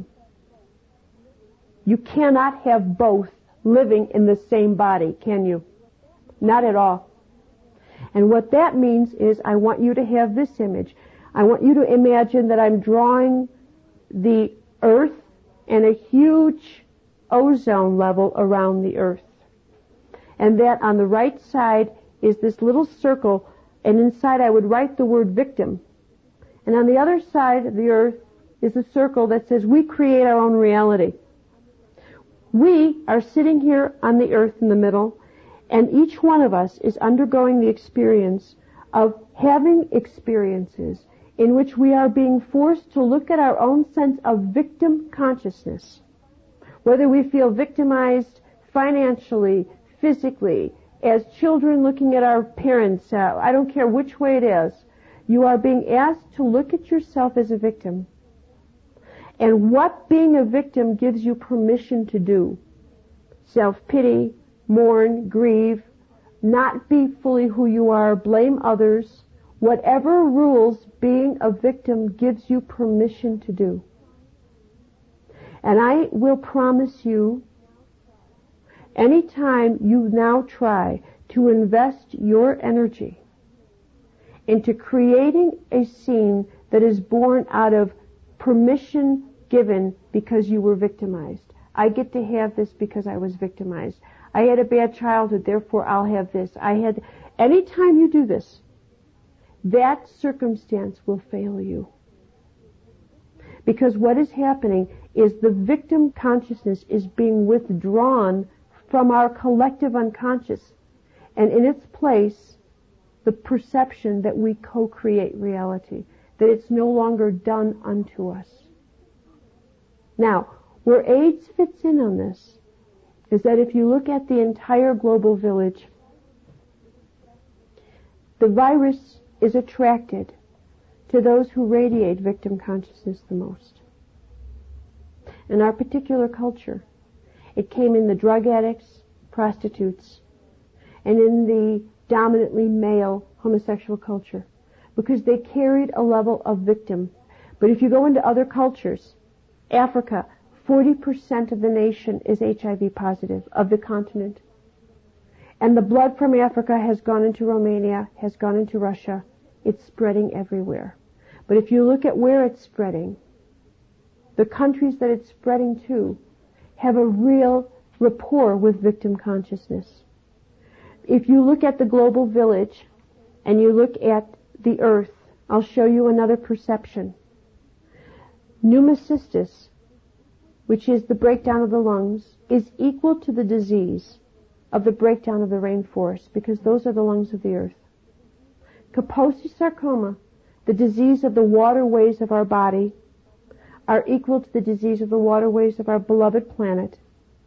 You cannot have both living in the same body, can you? Not at all. And what that means is I want you to have this image. I want you to imagine that I'm drawing the earth and a huge ozone level around the earth. And that on the right side is this little circle, and inside I would write the word victim. And on the other side of the earth is a circle that says we create our own reality. We are sitting here on the earth in the middle, and each one of us is undergoing the experience of having experiences in which we are being forced to look at our own sense of victim consciousness. Whether we feel victimized financially, physically, as children looking at our parents, uh, I don't care which way it is, you are being asked to look at yourself as a victim. And what being a victim gives you permission to do. Self-pity, mourn, grieve, not be fully who you are, blame others. Whatever rules being a victim gives you permission to do. And I will promise you, anytime you now try to invest your energy into creating a scene that is born out of permission given because you were victimized. I get to have this because I was victimized. I had a bad childhood, therefore I'll have this. I had, anytime you do this, that circumstance will fail you. Because what is happening is the victim consciousness is being withdrawn from our collective unconscious. and in its place, the perception that we co-create reality, that it's no longer done unto us. Now, where AIDS fits in on this is that if you look at the entire global village, the virus is attracted to those who radiate victim consciousness the most. In our particular culture, it came in the drug addicts, prostitutes, and in the dominantly male homosexual culture, because they carried a level of victim. But if you go into other cultures, Africa, forty percent of the nation is H I V positive, of the continent. And the blood from Africa has gone into Romania, has gone into Russia. It's spreading everywhere. But if you look at where it's spreading, the countries that it's spreading to have a real rapport with victim consciousness. If you look at the global village and you look at the earth, I'll show you another perception. Pneumocystis, which is the breakdown of the lungs, is equal to the disease of the breakdown of the rainforest, because those are the lungs of the earth. Kaposi sarcoma, the disease of the waterways of our body, are equal to the disease of the waterways of our beloved planet.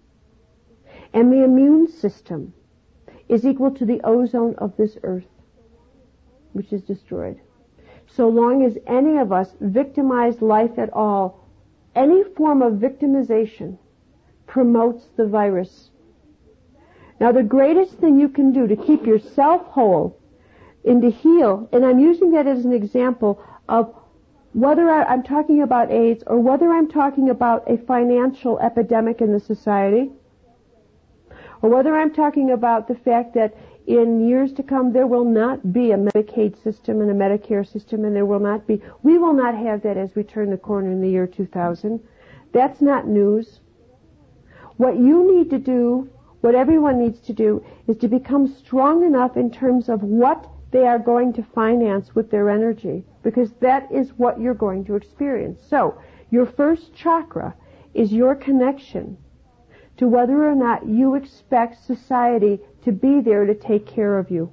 And the immune system is equal to the ozone of this earth, which is destroyed. So long as any of us victimize life at all, any form of victimization promotes the virus. Now, the greatest thing you can do to keep yourself whole and to heal, and I'm using that as an example of whether I, I'm talking about AIDS or whether I'm talking about a financial epidemic in the society, or whether I'm talking about the fact that in years to come there will not be a Medicaid system and a Medicare system, and there will not be, we will not have that as we turn the corner in the year two thousand. That's not news. What you need to do, what everyone needs to do, is to become strong enough in terms of what they are going to finance with their energy, because that is what you're going to experience. So, your first chakra is your connection to whether or not you expect society to be there to take care of you.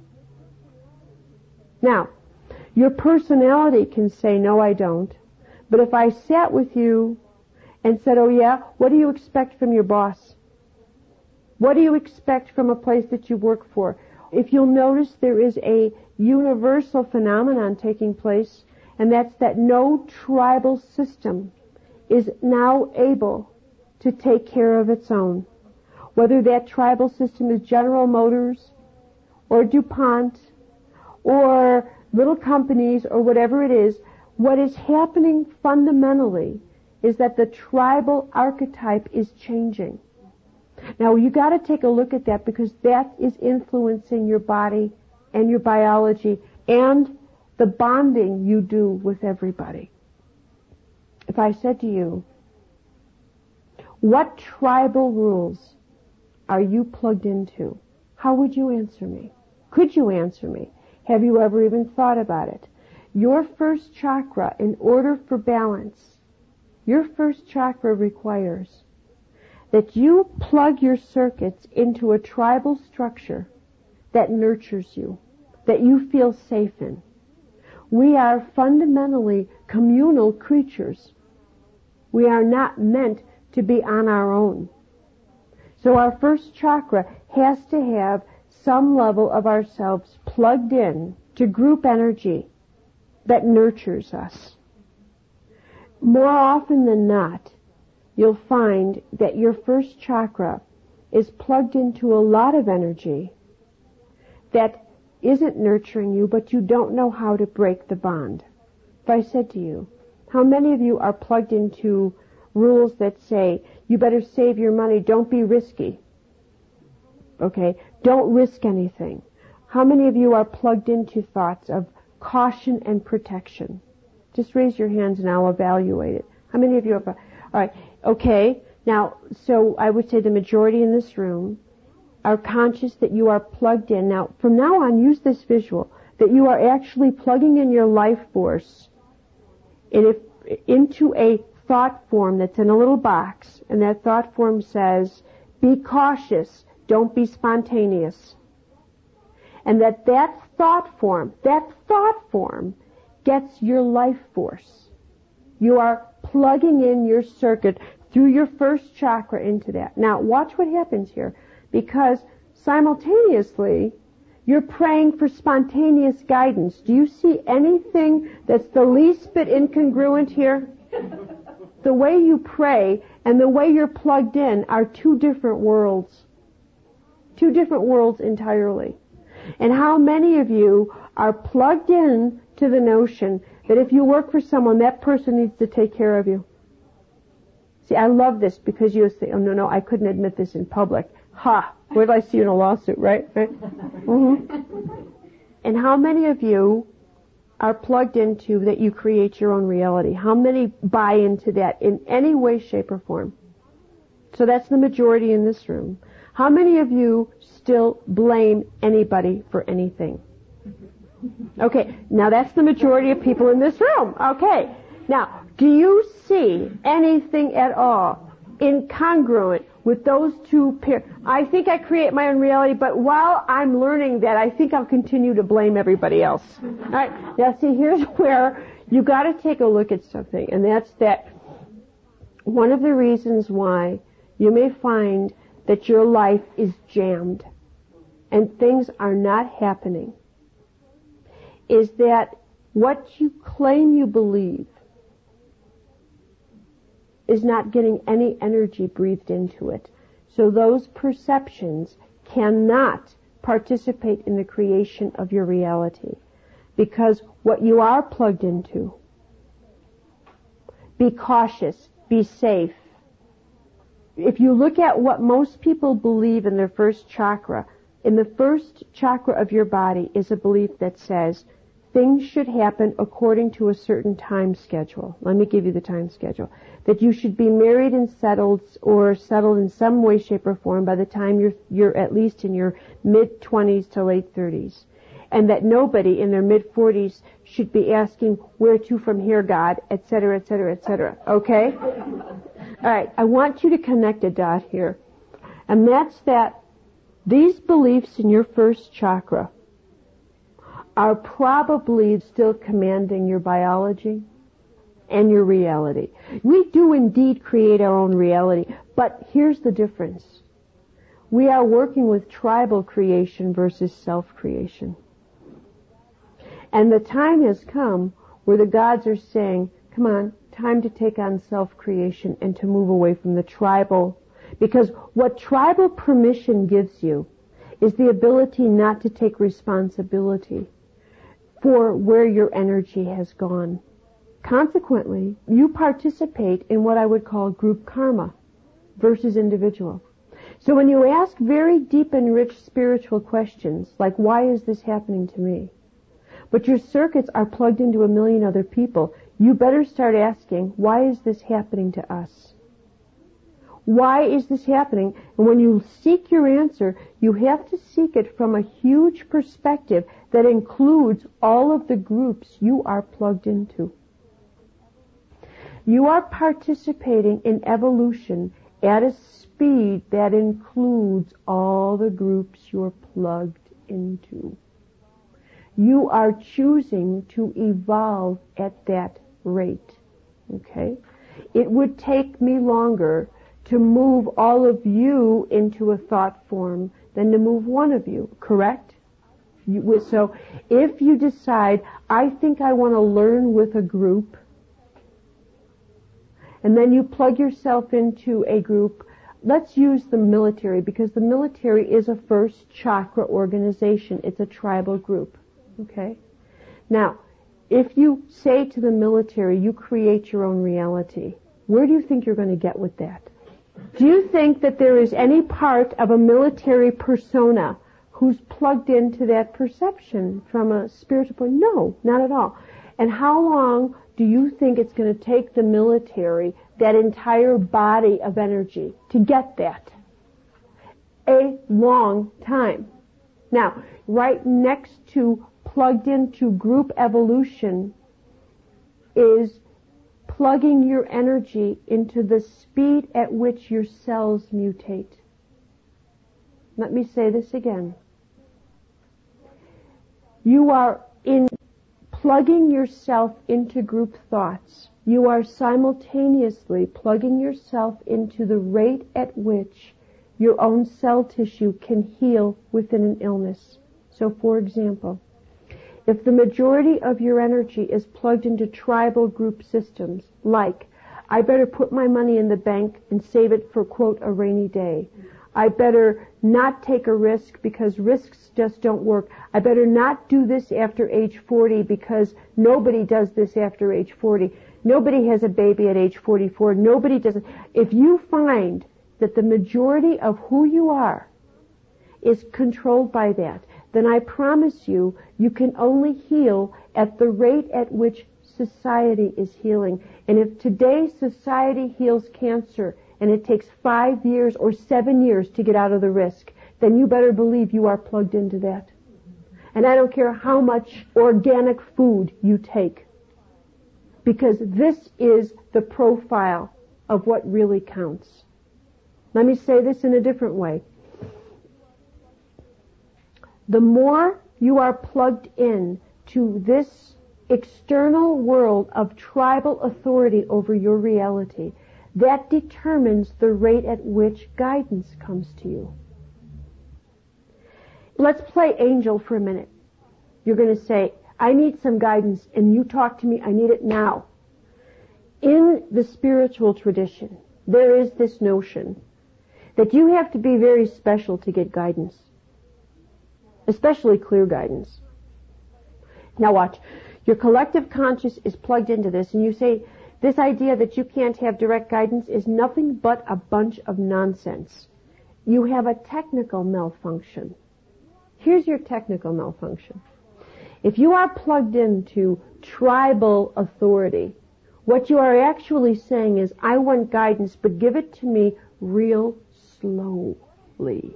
Now, your personality can say, no, I don't. But if I sat with you and said, oh yeah, what do you expect from your boss? What do you expect from a place that you work for? If you'll notice, there is a universal phenomenon taking place, and that's that no tribal system is now able to take care of its own. Whether that tribal system is General Motors or DuPont or little companies or whatever it is, what is happening fundamentally is that the tribal archetype is changing. Now, you got to take a look at that, because that is influencing your body and your biology and the bonding you do with everybody. If I said to you, what tribal rules are you plugged into? How would you answer me? Could you answer me? Have you ever even thought about it? Your first chakra, in order for balance, your first chakra requires that you plug your circuits into a tribal structure that nurtures you, that you feel safe in. We are fundamentally communal creatures. We are not meant to be on our own. So our first chakra has to have some level of ourselves plugged in to group energy that nurtures us. More often than not, you'll find that your first chakra is plugged into a lot of energy that isn't nurturing you, but you don't know how to break the bond. If I said to you, how many of you are plugged into rules that say, you better save your money, don't be risky. Okay, don't risk anything. How many of you are plugged into thoughts of caution and protection? Just raise your hands and I'll evaluate it. How many of you are, all right, okay, now, so I would say the majority in this room are conscious that you are plugged in. Now, from now on, use this visual, that you are actually plugging in your life force in if, into a thought form that's in a little box, and that thought form says, be cautious, don't be spontaneous. And that that thought form, that thought form gets your life force. You are plugging in your circuit through your first chakra into that. Now, watch what happens here, because simultaneously, you're praying for spontaneous guidance. Do you see anything that's the least bit incongruent here? The way you pray and the way you're plugged in are two different worlds. Two different worlds entirely. And how many of you are plugged in to the notion that if you work for someone, that person needs to take care of you? See, I love this because you say, oh, no, no, I couldn't admit this in public. Ha! Where did I see you in a lawsuit, right? right? Mm-hmm. And how many of you are plugged into that you create your own reality? How many buy into that in any way, shape, or form? So that's the majority in this room. How many of you still blame anybody for anything? Okay, now that's the majority of people in this room. Okay, now, do you see anything at all incongruent with those two pairs? I think I create my own reality, but while I'm learning that, I think I'll continue to blame everybody else. All right, now see, here's where you got to take a look at something, and that's that one of the reasons why you may find that your life is jammed and things are not happening is that what you claim you believe is not getting any energy breathed into it. So those perceptions cannot participate in the creation of your reality. Because what you are plugged into, be cautious, be safe. If you look at what most people believe in their first chakra, in the first chakra of your body is a belief that says things should happen according to a certain time schedule. Let me give you the time schedule. That you should be married and settled or settled in some way, shape, or form by the time you're, you're at least in your mid-twenties to late thirties. And that nobody in their mid-forties should be asking, where to from here, God, et cetera, et cetera, et cetera. Okay? All right. I want you to connect a dot here. And that's that these beliefs in your first chakra are probably still commanding your biology and your reality. We do indeed create our own reality, but here's the difference. We are working with tribal creation versus self-creation. And the time has come where the gods are saying, come on, time to take on self-creation and to move away from the tribal. Because what tribal permission gives you is the ability not to take responsibility for where your energy has gone. Consequently, you participate in what I would call group karma versus individual. So when you ask very deep and rich spiritual questions, like why is this happening to me? But your circuits are plugged into a million other people, you better start asking, why is this happening to us? Why is this happening? And when you seek your answer, you have to seek it from a huge perspective that includes all of the groups you are plugged into. You are participating in evolution at a speed that includes all the groups you're plugged into. You are choosing to evolve at that rate. Okay? It would take me longer to move all of you into a thought form than to move one of you, correct? You, so if you decide, I think I want to learn with a group, and then you plug yourself into a group, let's use the military, because the military is a first chakra organization. It's a tribal group, okay? Now, if you say to the military, you create your own reality, where do you think you're going to get with that? Do you think that there is any part of a military persona who's plugged into that perception from a spiritual point? No, not at all. And how long do you think it's going to take the military, that entire body of energy, to get that? A long time. Now, right next to plugged into group evolution is plugging your energy into the speed at which your cells mutate. Let me say this again. You are in plugging yourself into group thoughts. You are simultaneously plugging yourself into the rate at which your own cell tissue can heal within an illness. So, for example, if the majority of your energy is plugged into tribal group systems, like, I better put my money in the bank and save it for, quote, a rainy day. I better not take a risk because risks just don't work. I better not do this after age forty because nobody does this after age forty. Nobody has a baby at age forty-four. Nobody does it. If you find that the majority of who you are is controlled by that, then I promise you, you can only heal at the rate at which society is healing. And if today society heals cancer and it takes five years or seven years to get out of the risk, then you better believe you are plugged into that. And I don't care how much organic food you take, because this is the profile of what really counts. Let me say this in a different way. The more you are plugged in to this external world of tribal authority over your reality, that determines the rate at which guidance comes to you. Let's play angel for a minute. You're going to say, I need some guidance, and you talk to me, I need it now. In the spiritual tradition, there is this notion that you have to be very special to get guidance, especially clear guidance. Now watch. Your collective conscious is plugged into this, and you say, this idea that you can't have direct guidance is nothing but a bunch of nonsense. You have a technical malfunction. Here's your technical malfunction. If you are plugged into tribal authority, what you are actually saying is, I want guidance, but give it to me real slowly.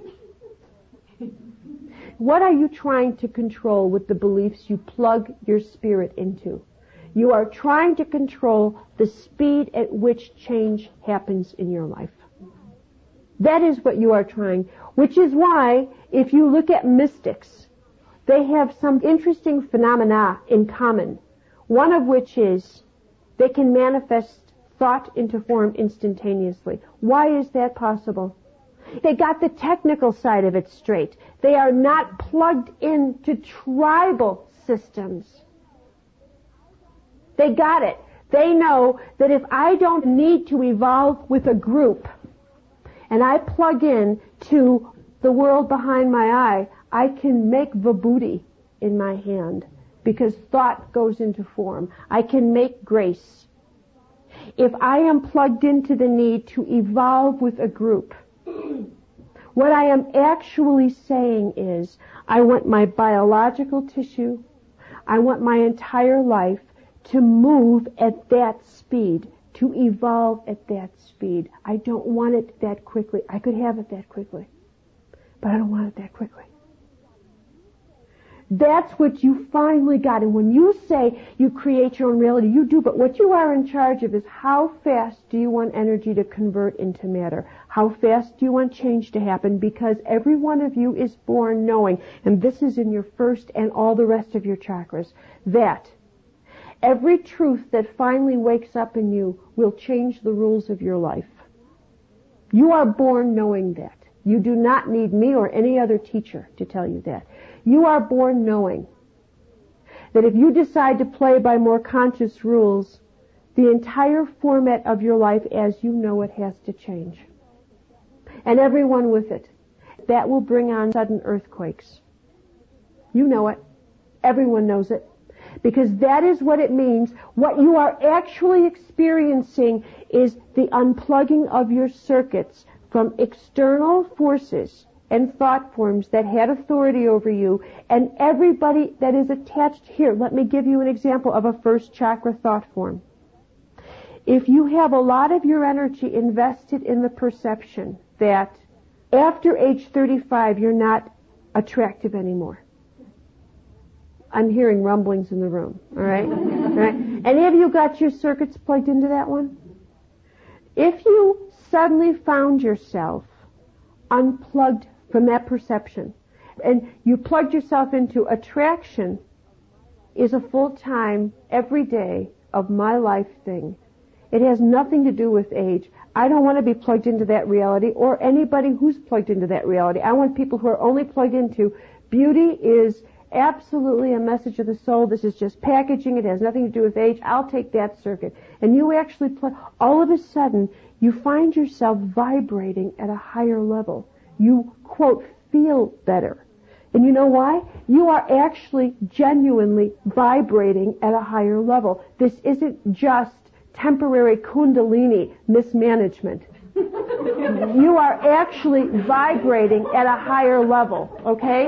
What are you trying to control with the beliefs you plug your spirit into? You are trying to control the speed at which change happens in your life. That is what you are trying, which is why, if you look at mystics, they have some interesting phenomena in common, one of which is they can manifest thought into form instantaneously. Why is that possible? They got the technical side of it straight. They are not plugged into tribal systems. They got it. They know that if I don't need to evolve with a group, and I plug in to the world behind my eye, I can make vibhuti in my hand, because thought goes into form. I can make grace. If I am plugged into the need to evolve with a group, what I am actually saying is, I want my biological tissue, I want my entire life to move at that speed, to evolve at that speed. I don't want it that quickly. I could have it that quickly, but I don't want it that quickly. That's what you finally got. And when you say you create your own reality, you do, but what you are in charge of is how fast do you want energy to convert into matter? How fast do you want change to happen? Because every one of you is born knowing, and this is in your first and all the rest of your chakras, that every truth that finally wakes up in you will change the rules of your life. You are born knowing that. You do not need me or any other teacher to tell you that. You are born knowing that if you decide to play by more conscious rules, the entire format of your life as you know it has to change. And everyone with it. That will bring on sudden earthquakes. You know it. Everyone knows it. Because that is what it means. What you are actually experiencing is the unplugging of your circuits from external forces and thought forms that had authority over you, and everybody that is attached here. Let me give you an example of a first chakra thought form. If you have a lot of your energy invested in the perception that after age thirty-five you're not attractive anymore. I'm hearing rumblings in the room, all right? All right? Any of you got your circuits plugged into that one? If you suddenly found yourself unplugged from that perception, And you plugged yourself into attraction is a full-time, every day of my life thing. It has nothing to do with age. I don't want to be plugged into that reality or anybody who's plugged into that reality. I want people who are only plugged into beauty is absolutely a message of the soul. This is just packaging. It has nothing to do with age. I'll take that circuit. And you actually plug, all of a sudden, you find yourself vibrating at a higher level. You, quote, feel better. And you know why? You are actually genuinely vibrating at a higher level. This isn't just temporary kundalini mismanagement. You are actually vibrating at a higher level, okay?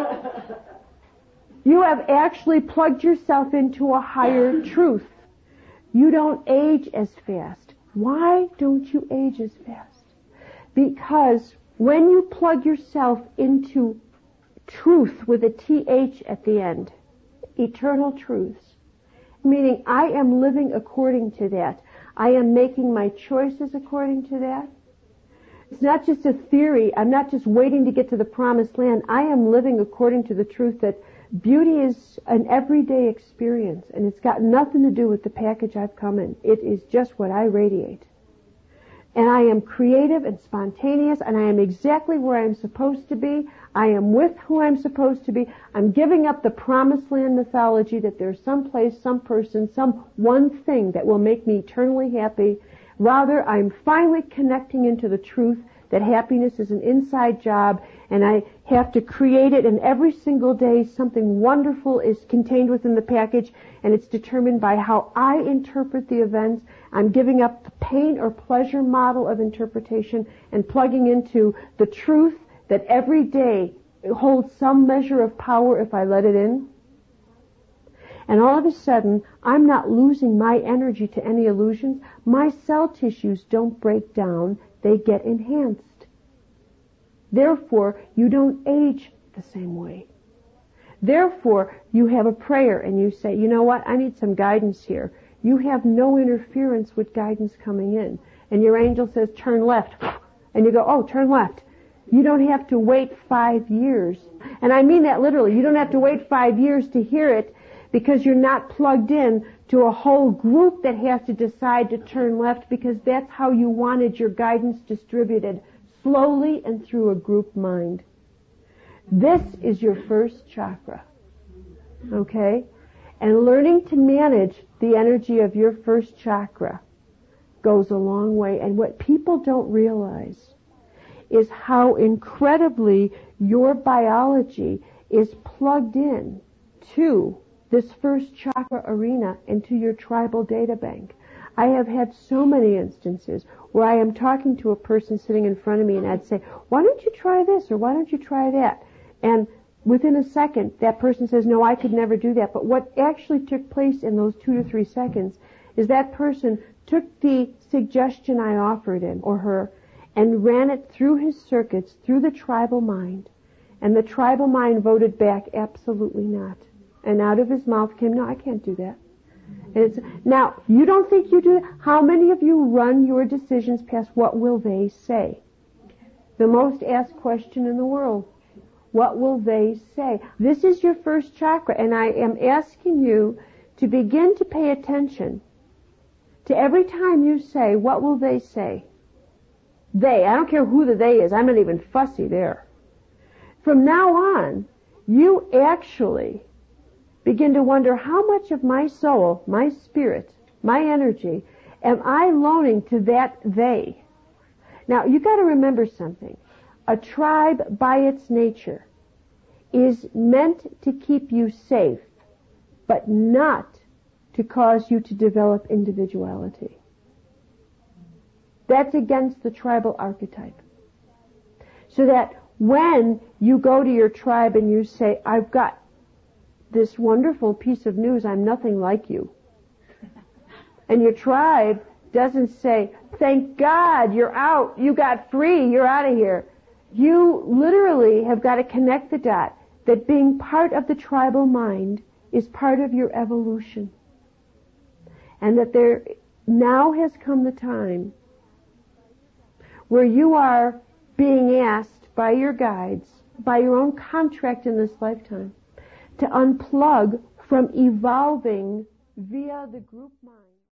You have actually plugged yourself into a higher truth. You don't age as fast. Why don't you age as fast? Because when you plug yourself into truth with a T H at the end, eternal truths, meaning I am living according to that. I am making my choices according to that. It's not just a theory. I'm not just waiting to get to the promised land. I am living according to the truth that beauty is an everyday experience, and it's got nothing to do with the package I've come in. It is just what I radiate. And I am creative and spontaneous, and I am exactly where I'm supposed to be. I am with who I'm supposed to be. I'm giving up the promised land mythology that there's some place, some person, some one thing that will make me eternally happy. Rather, I'm finally connecting into the truth that happiness is an inside job, and I have to create it, and every single day something wonderful is contained within the package, and it's determined by how I interpret the events. I'm giving up the pain or pleasure model of interpretation and plugging into the truth that every day holds some measure of power if I let it in. And all of a sudden, I'm not losing my energy to any illusions. My cell tissues don't break down. They get enhanced. Therefore, you don't age the same way. Therefore, you have a prayer and you say, you know what, I need some guidance here. You have no interference with guidance coming in. And your angel says, turn left. And you go, oh, turn left. You don't have to wait five years. And I mean that literally. You don't have to wait five years to hear it because you're not plugged in to a whole group that has to decide to turn left because that's how you wanted your guidance distributed, slowly and through a group mind. This is your first chakra. Okay? And learning to manage the energy of your first chakra goes a long way. And what people don't realize is how incredibly your biology is plugged in to this first chakra arena and to your tribal data bank. I have had so many instances where I am talking to a person sitting in front of me and I'd say, why don't you try this or why don't you try that? And within a second, that person says, no, I could never do that. But what actually took place in those two to three seconds is that person took the suggestion I offered him or her and ran it through his circuits, through the tribal mind. And the tribal mind voted back, absolutely not. And out of his mouth came, no, I can't do that. And it's, now, you don't think you do that? How many of you run your decisions past what will they say? The most asked question in the world. What will they say? This is your first chakra, and I am asking you to begin to pay attention to every time you say, what will they say? They, I don't care who the they is, I'm not even fussy there. From now on, you actually begin to wonder how much of my soul, my spirit, my energy, am I loaning to that they? Now, you got to remember something. A tribe, by its nature, is meant to keep you safe, but not to cause you to develop individuality. That's against the tribal archetype. So that when you go to your tribe and you say, I've got this wonderful piece of news, I'm nothing like you. And your tribe doesn't say, thank God, you're out, you got free, you're out of here. You literally have got to connect the dot that being part of the tribal mind is part of your evolution. And that there now has come the time where you are being asked by your guides by your own contract in this lifetime, to unplug from evolving via the group mind.